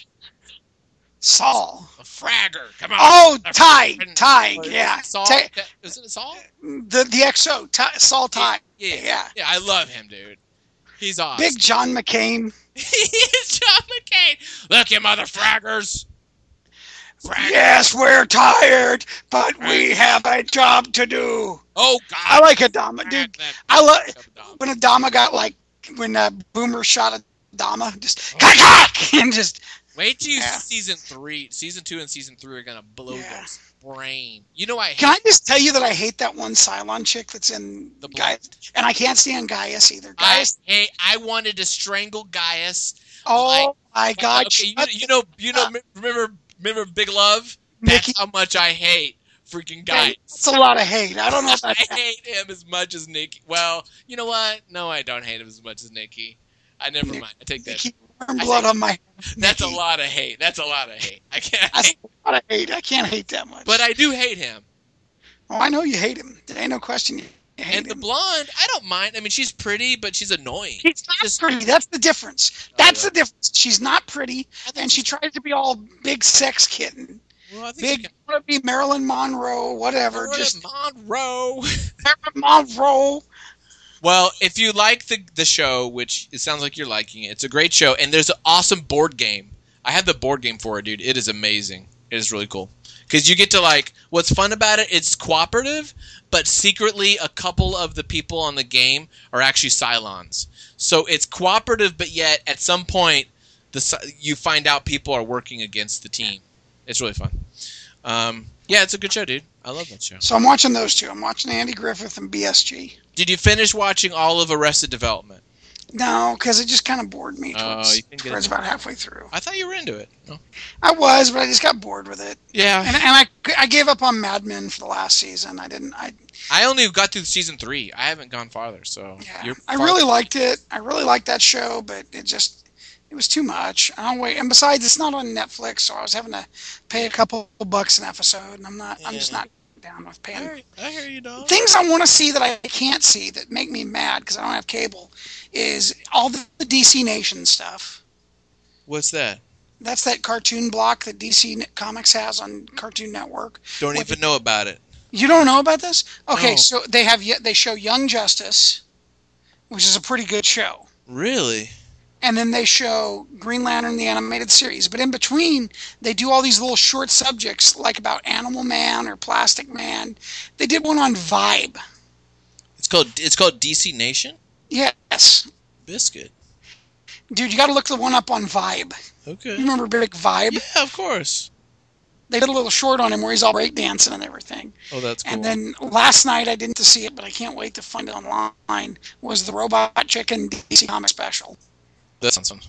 Saul. The Fragger. Come on. Oh, The Ty. friggin- Ty. What is Yeah. it, Saul. Ty- Isn't it Saul? the the X O. Ty, Saul Ty. Yeah, yeah. Yeah. Yeah, I love him, dude. He's awesome. Big John McCain. He's John McCain. Look, you mother fraggers. Fragger. Yes, we're tired, but we have a job to do. Oh God. I like Adama, dude. That- I love that- when Adama got like when uh, Boomer shot Adama, just Oh. cock cock and just Wait till you Yeah. see season three. Season two and season three are gonna blow Yeah. your brain. You know I hate Can I just tell you that I hate that one Cylon chick that's in the Gaius, blood. and I can't stand Gaius either. I Gaius, hate. I wanted to strangle Gaius. oh like- my God, Okay, you, shut you know, you know. up. Remember, remember Big Love. That's Nikki. how much I hate freaking Gaius. That's a lot of hate. I don't know about I that. hate him as much as Nikki. Well, you know what? No, I don't hate him as much as Nikki. I never Nick- mind. I take that. Nikki, warm I blood think- on my. That's a Nikki. lot of hate. That's a lot of hate. I can't. That's Hate, a lot of hate. I can't hate that much. but I do hate him. oh, I know you hate him. There ain't no question you hate And the him. blonde, I don't mind. I mean, she's pretty, but she's annoying. She's not Just- pretty. That's the difference. Oh, That's yeah. the difference. She's not pretty, I think and she she's- tries to be all big sex kitten. Well, I think she Big, can- want to be Marilyn Monroe, whatever. Marilyn Just Monroe. Marilyn Monroe. Well, if you like the the show, which it sounds like you're liking it, it's a great show, and there's an awesome board game. I have the board game for it, dude. It is amazing. It is really cool because you get to like. What's fun about it? It's cooperative, but secretly, a couple of the people on the game are actually Cylons. So it's cooperative, but yet at some point, the Cy- you find out people are working against the team. It's really fun. Um, yeah, it's a good show, dude. I love that show. So I'm watching those two. I'm watching Andy Griffith and B S G. Did you finish watching all of Arrested Development? No, because it just kind of bored me Oh, towards, you can get towards into about halfway through. I thought you were into it. No. I was, but I just got bored with it. Yeah. And, and I, I gave up on Mad Men for the last season. I didn't. I I only got through season three. I haven't gone farther, so yeah. you're I far- really liked it. I really liked that show, but it just it was too much. I don't wait. And besides, it's not on Netflix, so I was having to pay a couple bucks an episode, and I'm not. I'm just Yeah. not down with I paying. hear, I hear you, dog. Things I want to see that I can't see that make me mad because I don't have cable is all the, the D C Nation stuff. What's that? That's that cartoon block that D C Comics has on Cartoon Network. Don't What even know about it. You don't know about this? Okay, No. so they have they show Young Justice, which is a pretty good show. Really? And then they show Green Lantern, the animated series. But in between, they do all these little short subjects, like about Animal Man or Plastic Man. They did one on Vibe. It's called it's called D C Nation Yes. Biscuit. Dude, you got to look the one up on Vibe. Okay. You remember Big Vibe? Yeah, of course. They did a little short on him where he's all breakdancing and everything. Oh, that's cool. And then last night, I didn't see it, but I can't wait to find it online, was the Robot Chicken D C Comic Special. that sounds fun.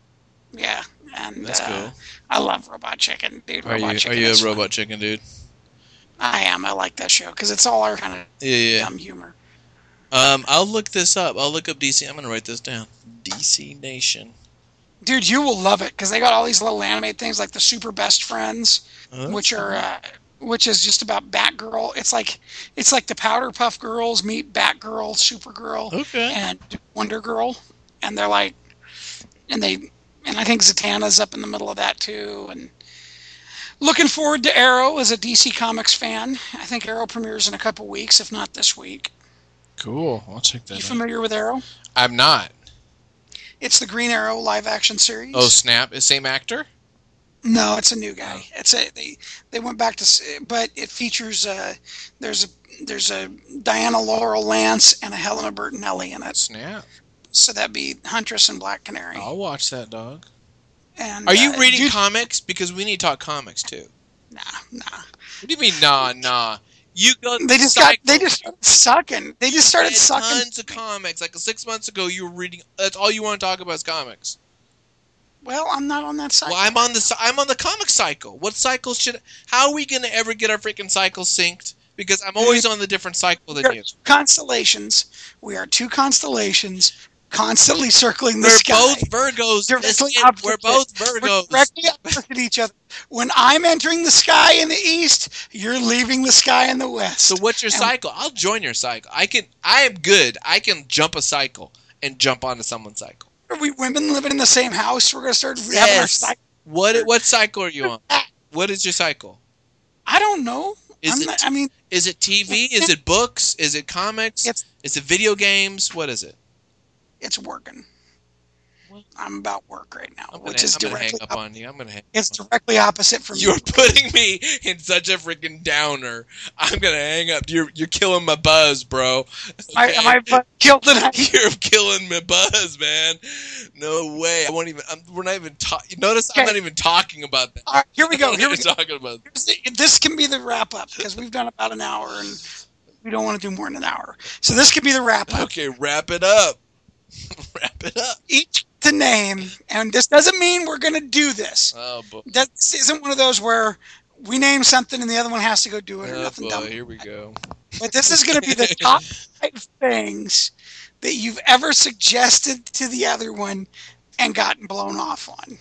Yeah. And That's uh, cool. I love Robot Chicken, dude. Are Robot you Chicken are you is a fun. robot chicken, dude? I am. I like that show because it's all our kind of Yeah, yeah. dumb humor. Um, I'll look this up. I'll look up D C. I'm gonna write this down. D C Nation. Dude, you will love it because they got all these little animated things like the Super Best Friends, Oh, that's which are cool. uh, which is just about Batgirl. It's like it's like the Powder Puff Girls meet Batgirl, Supergirl, Okay. and Wonder Girl, and they're like, and they and I think Zatanna's up in the middle of that too. And looking forward to Arrow as a D C Comics fan. I think Arrow premieres in a couple weeks, if not this week. Cool. I'll check that You out. familiar with Arrow? I'm not. It's the Green Arrow live action series. Oh snap! Is same actor? No, it's a new guy. It's a they they went back to, s- but it features uh there's a there's a Diana Laurel Lance and a Helena Bertinelli in it. Snap! So that'd be Huntress and Black Canary. I'll watch that, dog. And Are you uh, reading dude- comics? Because we need to talk comics too. Nah, nah. What do you mean, nah, nah? You go. They just cycle. got. They just started sucking. They just started read sucking. Tons of comics. Like six months ago, you were reading. That's all you want to talk about is comics. Well, I'm not on that cycle. Well, I'm on the. I'm on the comic cycle. What cycle should? How are we gonna ever get our freaking cycle synced? Because I'm always on the different cycle We than are you. two constellations. We are two constellations constantly circling the We're sky. both Virgos. Directly Listen, opposite. we're both We're Virgos. directly opposite each other. When I'm entering the sky in the east, you're leaving the sky in the west. So what's your And- cycle? I'll join your cycle. I can. I am good. I can jump a cycle and jump onto someone's cycle. Are we women living in the same house? We're gonna start having our Yes. cycle. What what cycle are you on? What is your cycle? I don't know. Is I'm it not, I mean, is it T V? Is it books? Is it comics? It's- Is it video games? What is it? it's working. What? I'm about work right now, I'm gonna, which is I'm gonna hang directly up op- on you. I'm gonna hang it's up on directly opposite from you. You're you. putting me in such a freaking downer. I'm gonna hang up. You're you're killing my buzz, bro. I, am I bu- killed tonight? You're killing my buzz, man. No way. I won't even. I'm, we're not even talking. Notice I'm Okay. not even talking about that. All right, here we go. I'm Here not we go. talking about. This can be the wrap up because we've done about an hour and we don't want to do more than an hour. So this could be the wrap up. Okay, wrap it up. Wrap it up. Each to name, and this doesn't mean we're going to do this. Oh boy. This isn't one of those where we name something and the other one has to go do it or Oh nothing boy. dumb. Here we go. But this is going to be the top five things that you've ever suggested to the other one and gotten blown off on.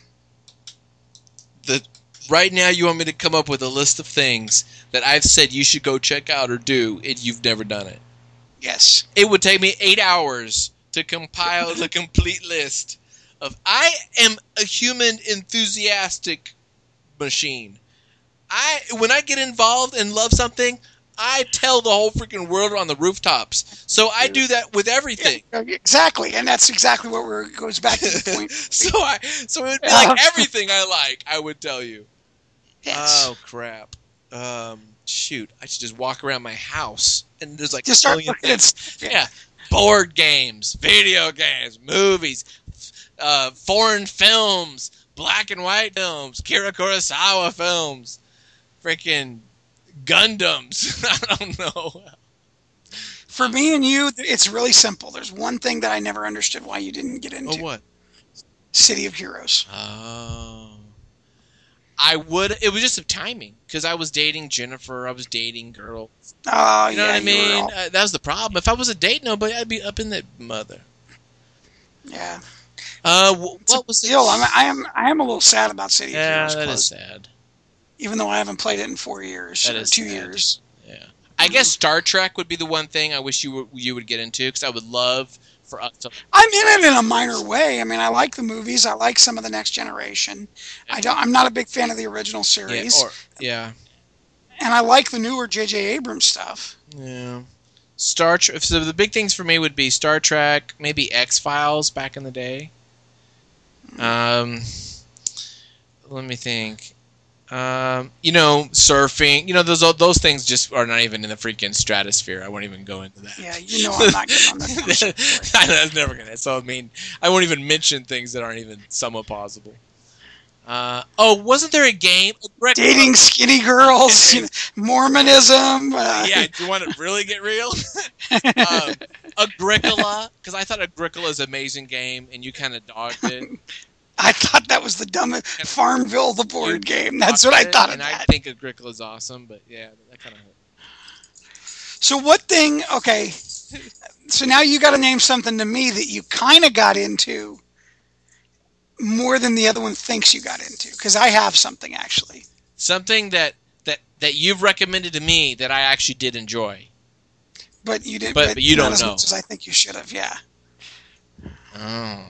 The right now you want me to come up with a list of things that I've said you should go check out or do, and you've never done it. Yes. It would take me eight hours to compile the complete list of. I am a human enthusiastic machine. I when I get involved and love something, I tell the whole freaking world on the rooftops. So I do that with everything. Yeah, exactly, and that's exactly what we're goes back to the point. so I so it would be like everything I like, I would tell you. Yes. Oh crap. Um shoot, I should just walk around my house and there's like Just a start million looking at things. Yeah. Board games, video games, movies, uh, foreign films, black and white films, Kira Kurosawa films, freaking Gundams. I don't know. For me and you, it's really simple. There's one thing that I never understood why you didn't get into. Oh, what? City of Heroes. Oh. I would. It was just a timing because I was dating Jennifer. I was dating girls. Oh, You know yeah, what I you were mean? all- Uh, that was the problem. If I was a date nobody, I'd be up in that mother. yeah. Uh, wh- It's what a was deal. it? I'm, I am. I am a little sad about City of Yeah, Heroes that is closed, sad. even though I haven't played it in four years That or is two sad. years. Yeah, I guess Star Trek would be the one thing I wish you would you would get into because I would love for us to. I'm in it in a minor way. I mean, I like the movies. I like some of the Next Generation. I don't. I'm not a big fan of the original Yeah, series, or yeah, and I like the newer J J Abrams stuff. yeah. Star Trek. So the big things for me would be Star Trek, maybe X Files back in the day. Um, let me think. Um, you know, surfing. You know, those those things just are not even in the freaking stratosphere. I won't even go into that. Yeah, you know I'm not good on that concept for it. I know, I was never gonna. So I mean, I won't even mention things that aren't even somewhat possible. Uh, oh, wasn't there a game? Dating skinny girls, you know, Mormonism. Uh, Yeah, do you want to really get real? um, Agricola, because I thought Agricola's an amazing game, and you kind of dogged it. I thought that was the dumbest Farmville, the board game. That's what I Dogged it, thought of And I that. think Agricola's awesome, but yeah, that kind of. So what thing? Okay, so now you got to name something to me that you kind of got into more than the other one thinks you got into. Because I have something actually. Something that, that, that you've recommended to me that I actually did enjoy. But you did. But- but you not don't as know. much as I think you should have. Yeah. Oh.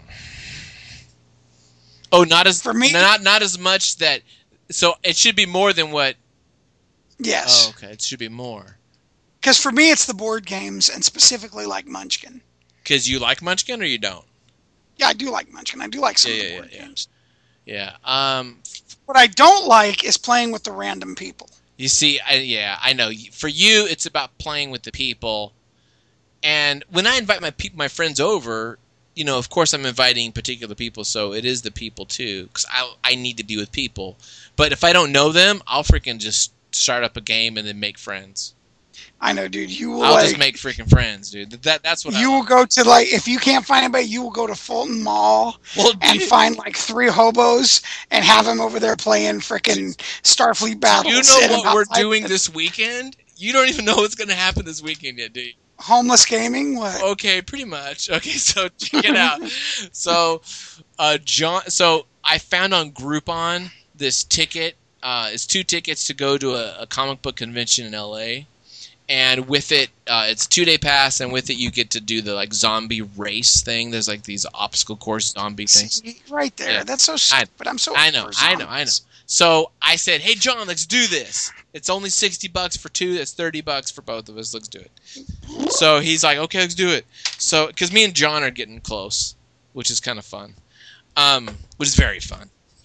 Oh, not as For me- not not as much that. So it should be more than what. Yes. Oh, okay. It should be more Because for me, it's the board games, and specifically like Munchkin. because you like Munchkin or you don't. Yeah, I do like Munchkin. I do like some Yeah, of the yeah, board yeah, yeah. games. Yeah. Um. What I don't like is playing with the random people. You see, I, yeah, I know. For you, it's about playing with the people. And when I invite my peop my friends over, you know, of course I'm inviting particular people, so it is the people too, because I I need to be with people. But if I don't know them, I'll freaking just start up a game and then make friends. I know, dude. You will I'll like, just make freaking friends, dude. That that's what I you will like. go to like if you can't find anybody, you will go to Fulton Mall Well, and dude, find like three hobos and have them over there playing freaking Starfleet battles. you know in what about we're five doing minutes. this weekend? You don't even know what's gonna happen this weekend yet, do you? Homeless gaming. What? Okay, pretty much. Okay, so check it out. So, uh, John. So I found on Groupon this ticket. Uh, it's two tickets to go to a, a comic book convention in L A. And with it, uh, it's a two-day pass, and with it, you get to do the like zombie race thing. There's like these obstacle course zombie things. See, right there. Yeah. That's so I- stupid. I'm so. I know, for I know, I know. zombies. So I said, "Hey, John, let's do this. It's only sixty bucks for two. That's thirty bucks for both of us. Let's do it." So he's like, "Okay, let's do it." So because me and John are getting close, which is kind of fun, um, which is very fun.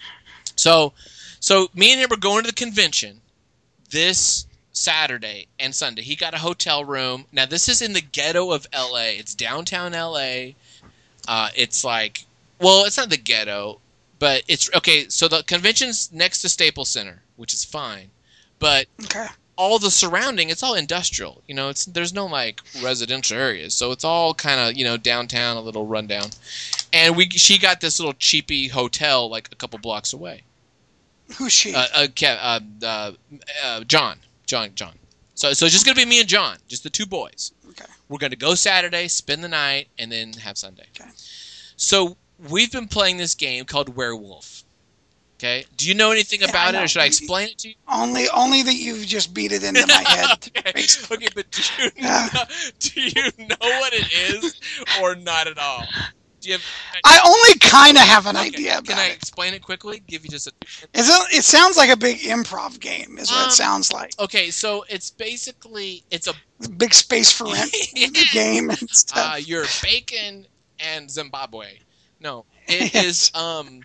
So, so me and him are going to the convention this Saturday and Sunday. He got a hotel room. Now this is in the ghetto of L A. It's downtown L A. Uh, it's like, well, it's not the ghetto, but it's okay. So the convention's next to Staples Center, which is fine, but Okay. all the surrounding, it's all industrial. You know, it's there's no like residential areas, so it's all kind of, you know, downtown, a little rundown. And we she got this little cheapy hotel like a couple blocks away. Who's she? Uh, uh, Kev, uh, uh, uh, John, John, John. So so it's just gonna be me and John, just the two boys. Okay. We're gonna go Saturday, spend the night, and then have Sunday. Okay. So we've been playing this game called Werewolf. Okay. Do you know anything Yeah, about I it, or know. should I explain it to you? only, only that you've just beat it into my head. okay. okay, but do you, Yeah. know, do you know what it is, or not at all? Do you have? I only kind of have an okay, idea about Can I it. explain it quickly? Give you just a. Is it. It sounds like a big improv game. Is what Um, it sounds like. Okay, so it's basically it's a Big space for rent game and stuff. uh, you're bacon and Zimbabwe. No, it Yes. is um,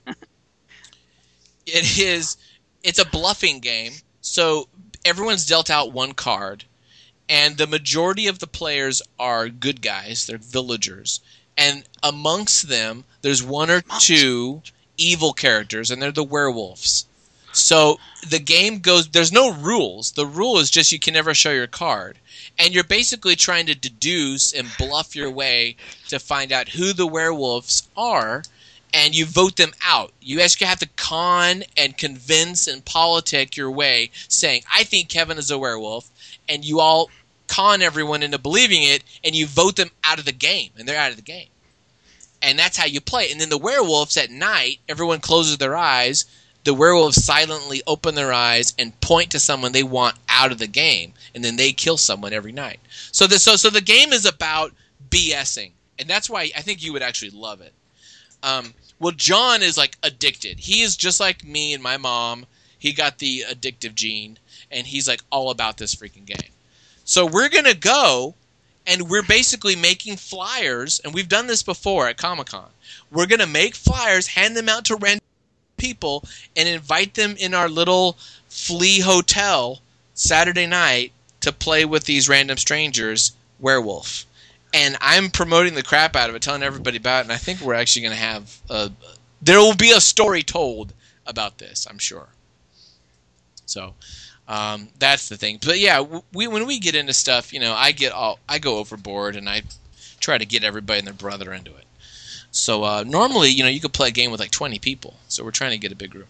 it is it's a bluffing game. So everyone's dealt out one card, and the majority of the players are good guys. They're villagers, and amongst them, there's one or two evil characters, and they're the werewolves. So the game goes. There's no rules. The rule is just you can never show your card. And you're basically trying to deduce and bluff your way to find out who the werewolves are, and you vote them out. You actually have to con and convince and politic your way, saying, I think Kevin is a werewolf, and you all con everyone into believing it, and you vote them out of the game, and they're out of the game. And that's how you play. And then the werewolves at night, everyone closes their eyes, the werewolves silently open their eyes and point to someone they want out of the game, and then they kill someone every night. So the so so the game is about BSing, and that's why I think you would actually love it. Um, well, John is like addicted. He is just like me and my mom. He got the addictive gene, and he's like all about this freaking game. So we're gonna go, and we're basically making flyers, and we've done this before at Comic-Con. We're gonna make flyers, hand them out to random people, and invite them in our little flea hotel Saturday night to play with these random strangers werewolf. And I'm promoting the crap out of it, telling everybody about it, and I think we're actually going to have a, there will be a story told about this, I'm sure. So um, that's the thing. But yeah, we when we get into stuff, you know, I get all I go overboard, and I try to get everybody and their brother into it. So uh, normally, you know, you could play a game with like twenty people. So we're trying to get a big group.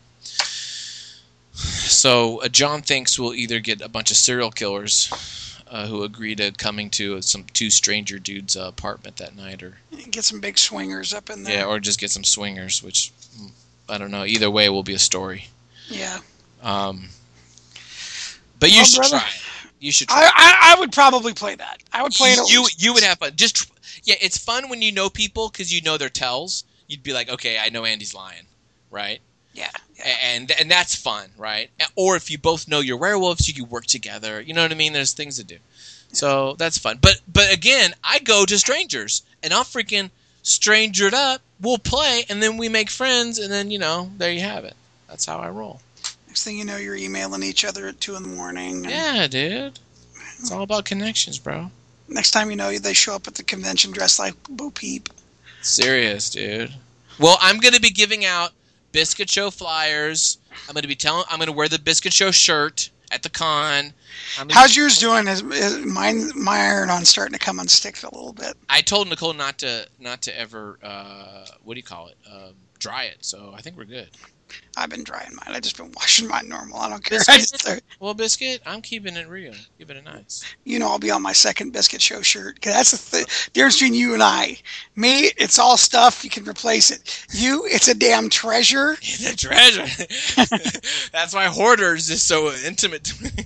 So uh, John thinks we'll either get a bunch of serial killers uh, who agree to coming to some two stranger dudes' uh, apartment that night, or Get some big swingers up in there. yeah, or just get some swingers. Which I don't know. Either way, will be a story. Yeah. Um, but you Well, should brother, try it. You should try I, it. I I would probably play that. I would play it. at you least you would once. have fun. Just yeah, it's fun when you know people because you know their tells. You'd be like, okay, I know Andy's lying, right? Yeah. yeah. A- And and that's fun, right? Or if you both know you're werewolves, you can work together. You know what I mean? There's things to do. So that's fun. But but again, I go to strangers and I'll freaking strangered up. We'll play and then we make friends and then you know there you have it. That's how I roll. Next thing you know, you're emailing each other at two in the morning. and Yeah, dude. It's all about connections, bro. Next time you know, they show up at the convention dressed like Bo Peep. Serious, dude. Well, I'm going to be giving out Biscuit Show flyers. I'm going to be telling. I'm going to wear the Biscuit Show shirt at the con. I mean, How's yours doing? Is, is mine my iron-on starting to come unstick a little bit? I told Nicole not to not to ever uh, what do you call it um, dry it. So I think we're good. I've been drying mine. I've just been washing mine normal. I don't care. I just, uh, Well, Biscuit, I'm keeping it real, keeping it nice. you know, I'll be on my second Biscuit Show shirt. 'Cause that's the th- difference between you and I. Me, it's all stuff. You can replace it. You, it's a damn treasure. The treasure. That's why Hoarders is so intimate to me.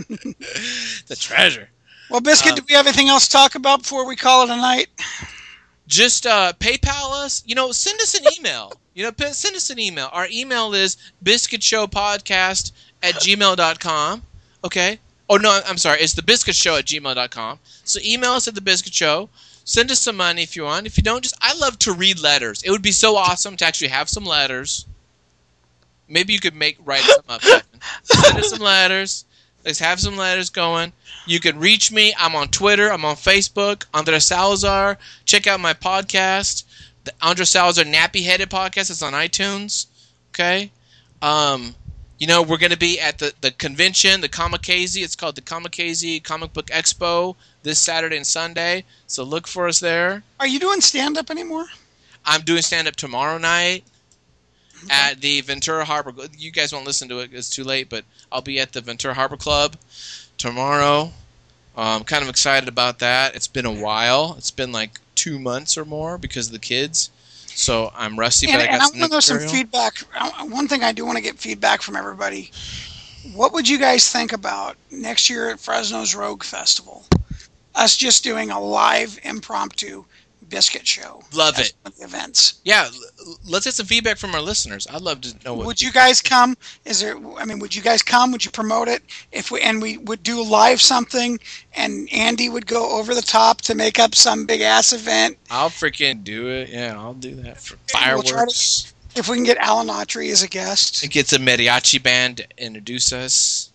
The treasure. Well, Biscuit, Um, do we have anything else to talk about before we call it a night? Just uh, PayPal us. You know, send us an email. You know, p- send us an email. Our email is biscuitshowpodcast at gmail dot com. Okay? Oh, no, I'm sorry. It's the biscuit show at gmail dot com. So email us at the Biscuit Show. Send us some money if you want. If you don't, just I love to read letters. It would be so awesome to actually have some letters. Maybe you could make write some up. Kevin. Send us some letters. Let's have some letters going. You can reach me. I'm on Twitter. I'm on Facebook. Andres Salazar. Check out my podcast, the Andres Salazar Nappy Headed Podcast. It's on iTunes. Okay. Um, you know, we're going to be at the, the convention, the Kamikaze. It's called the Kamikaze Comic Book Expo this Saturday and Sunday. So look for us there. Are you doing stand-up anymore? I'm doing stand-up tomorrow night at the Ventura Harbor. You guys won't listen to it. It's too late, but I'll be at the Ventura Harbor Club tomorrow. I'm kind of excited about that. It's been a while. It's been like two months or more because of the kids. So I'm rusty, And, but I and got I some want to know some material. feedback. I- One thing I do want to get feedback from everybody. What would you guys think about next year at Fresno's Rogue Festival? Us just doing a live impromptu Biscuit Show. Love as it. one of the events. Yeah, l- let's get some feedback from our listeners. I'd love to know what. Would you guys come? Is there? I mean, would you guys come? Would you promote it? If we and we would do live something, and Andy would go over the top to make up some big ass event. I'll freaking do it. Yeah, I'll do that for We'll try fireworks. If we can get Alan Autry as a guest, It gets a mariachi band to introduce us.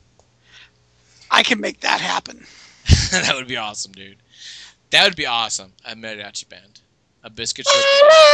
I can make that happen. That would be awesome, dude. That would be awesome. A mariachi band. A biscuit show.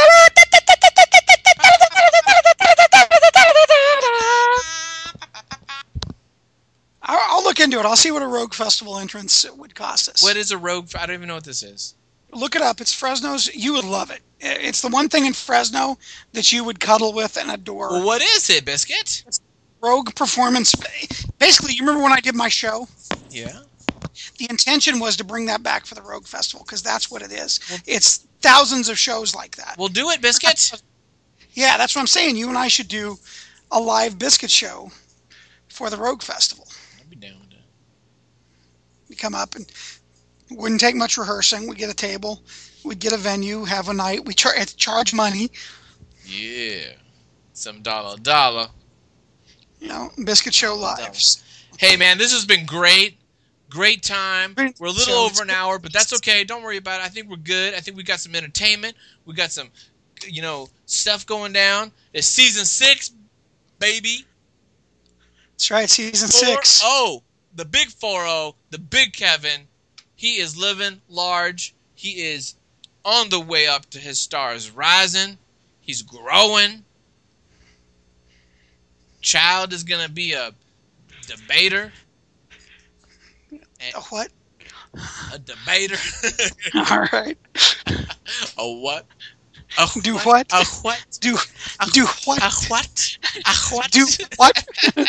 I'll, I'll look into it. I'll see what a Rogue Festival entrance would cost us. What is a rogue? I don't even know what this is. Look it up. It's Fresno's. You would love it. It's the one thing in Fresno that you would cuddle with and adore. Well, what is it, Biscuit? Rogue Performance. Basically, you remember when I did my show? Yeah. The intention was to bring that back for the Rogue Festival because that's what it is. It's thousands of shows like that. We'll do it, Biscuit. Yeah, that's what I'm saying. You and I should do a live Biscuit show for the Rogue Festival. I'd be down with that. You come up and it wouldn't take much rehearsing. We'd get a table. We'd get a venue, have a night. We char- charge money. Yeah. Some dollar dollar. You know, Biscuit Show live. Hey, man, this has been great. Great time. Great We're a little show. over an hour, but that's okay. Don't worry about it. I think we're good. I think we got some entertainment. We got some, you know, stuff going down. It's season six, baby. That's right, season Four six. oh, the big four oh, the big Kevin. He is living large. He is on the way up to his stars rising. He's growing. Child is going to be a debater. A what? A debater. All right. A what? A Do what? A what? Do do what? A what? A what? Do what?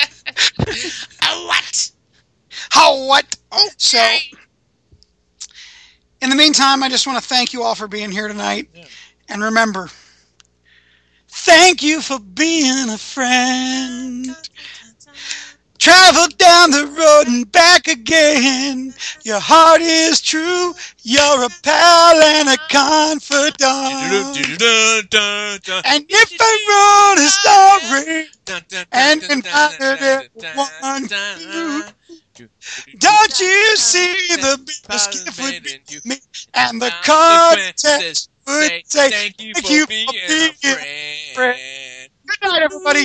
A what? How what? So, Okay. in the meantime, I just want to thank you all for being here tonight. Yeah. And remember, thank you for being a friend. Travel down the road and back again. Your heart is true. You're a pal and a confidant. And if I wrote a story and invited everyone to, don't you see the biggest gift would be me? And the context would say, thank you thank for you being for a being friend. friend. Good night, everybody.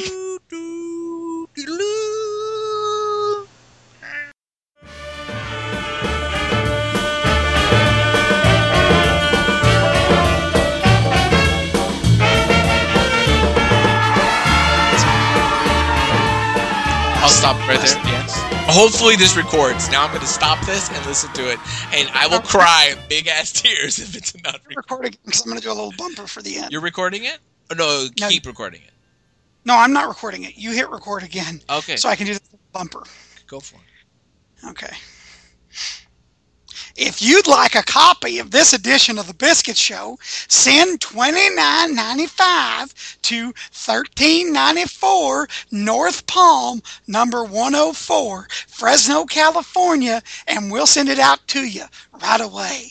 I'll stop right there. Yes. Hopefully this records. Now I'm going to stop this and listen to it, and I will cry big ass tears if it's not recorded. Recording because I'm going to do a little bumper for the end. You're recording it? Oh, no, No. keep recording it. No, I'm not recording it. You hit record again. Okay. So I can do the bumper. Go for it. Okay. If you'd like a copy of this edition of The Biscuit Show, send twenty-nine ninety-five to thirteen ninety-four North Palm, number one oh four, Fresno, California, and we'll send it out to you right away.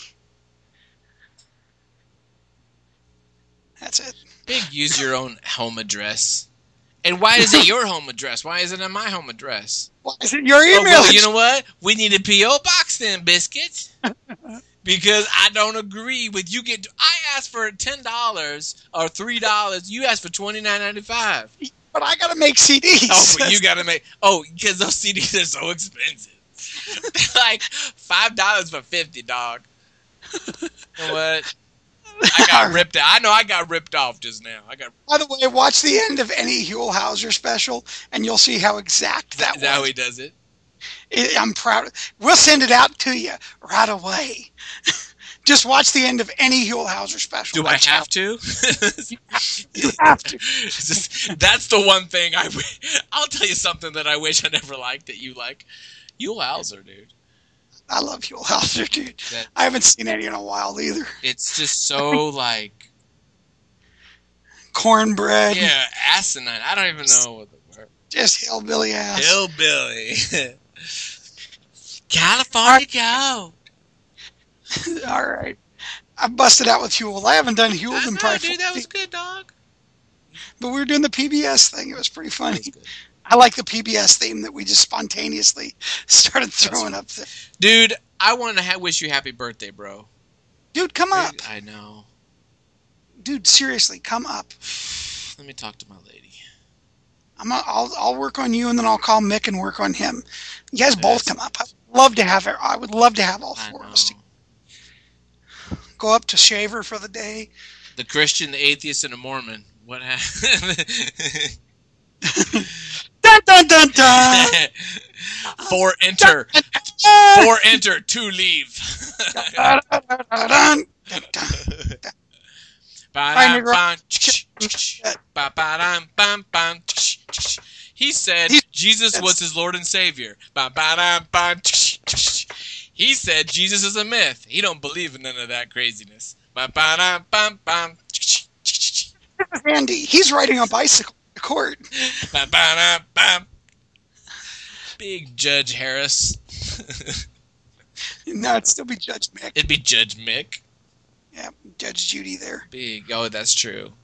That's it. Big, use your own home address. And why is it your home address? Why isn't it my home address? Why is it your Oh, email? well, you know what? We need a P O box then, Biscuit. Because I don't agree with you. Get I asked for ten dollars or three dollars. You asked for twenty nine ninety five. But I gotta make C Ds. Oh, but you gotta make. Oh, because those C Ds are so expensive. Like five dollars for fifty, dog. You know what? I got ripped out. I know I got ripped off just now. I got. By the way, watch the end of any Huell Hauser special, and you'll see how exact that Is that how was. he does it? It- I'm proud. We'll send it out to you right away. Just watch the end of any Huell Hauser special. Do I That's have how- to? You have to. It's just- that's the one thing I. wi- I'll tell you something that I wish I never liked that you like. Huell Hauser, dude. I love Huell Hauser, dude. That- I haven't seen any in a while either. It's just so like. Cornbread. Yeah, asinine. I don't even know what the word. Just hillbilly ass. Hillbilly. California go. All right. I busted out with Huell. I haven't done Huell I in know, probably dude, that forty was good, dog. But we were doing the P B S thing. It was pretty That funny. was good. I like the P B S theme that we just spontaneously started throwing up there. Dude, I want to ha- wish you happy birthday, bro. Dude, come up. I know. Dude, seriously, come up. Let me talk to my lady. I'm a, I'll I'll work on you, and then I'll call Mick and work on him. You guys both Yes. come up. I'd love to have it. I would love to have all I four know. of us to go up to Shaver for the day. The Christian, the atheist, and a Mormon. What happened? Dun dun dun dun. Four enter. Four enter. Two leave. Dun, dun, dun, dun, dun, dun. Ba-dum, bum, ba-ba-dum, bum, bum. He said He's- Jesus was his Lord and Savior. Ba-ba-dum, bum. He said Jesus is a myth. He don't believe in none of that craziness. Ba-ba-dum, bum, bum. Andy, he's riding a bicycle to court. Ba-ba-dum, bum. Big Judge Harris. No, it'd still be Judge Mick. It'd be Judge Mick. Yeah, Judge Judy there. Big. Oh, that's true.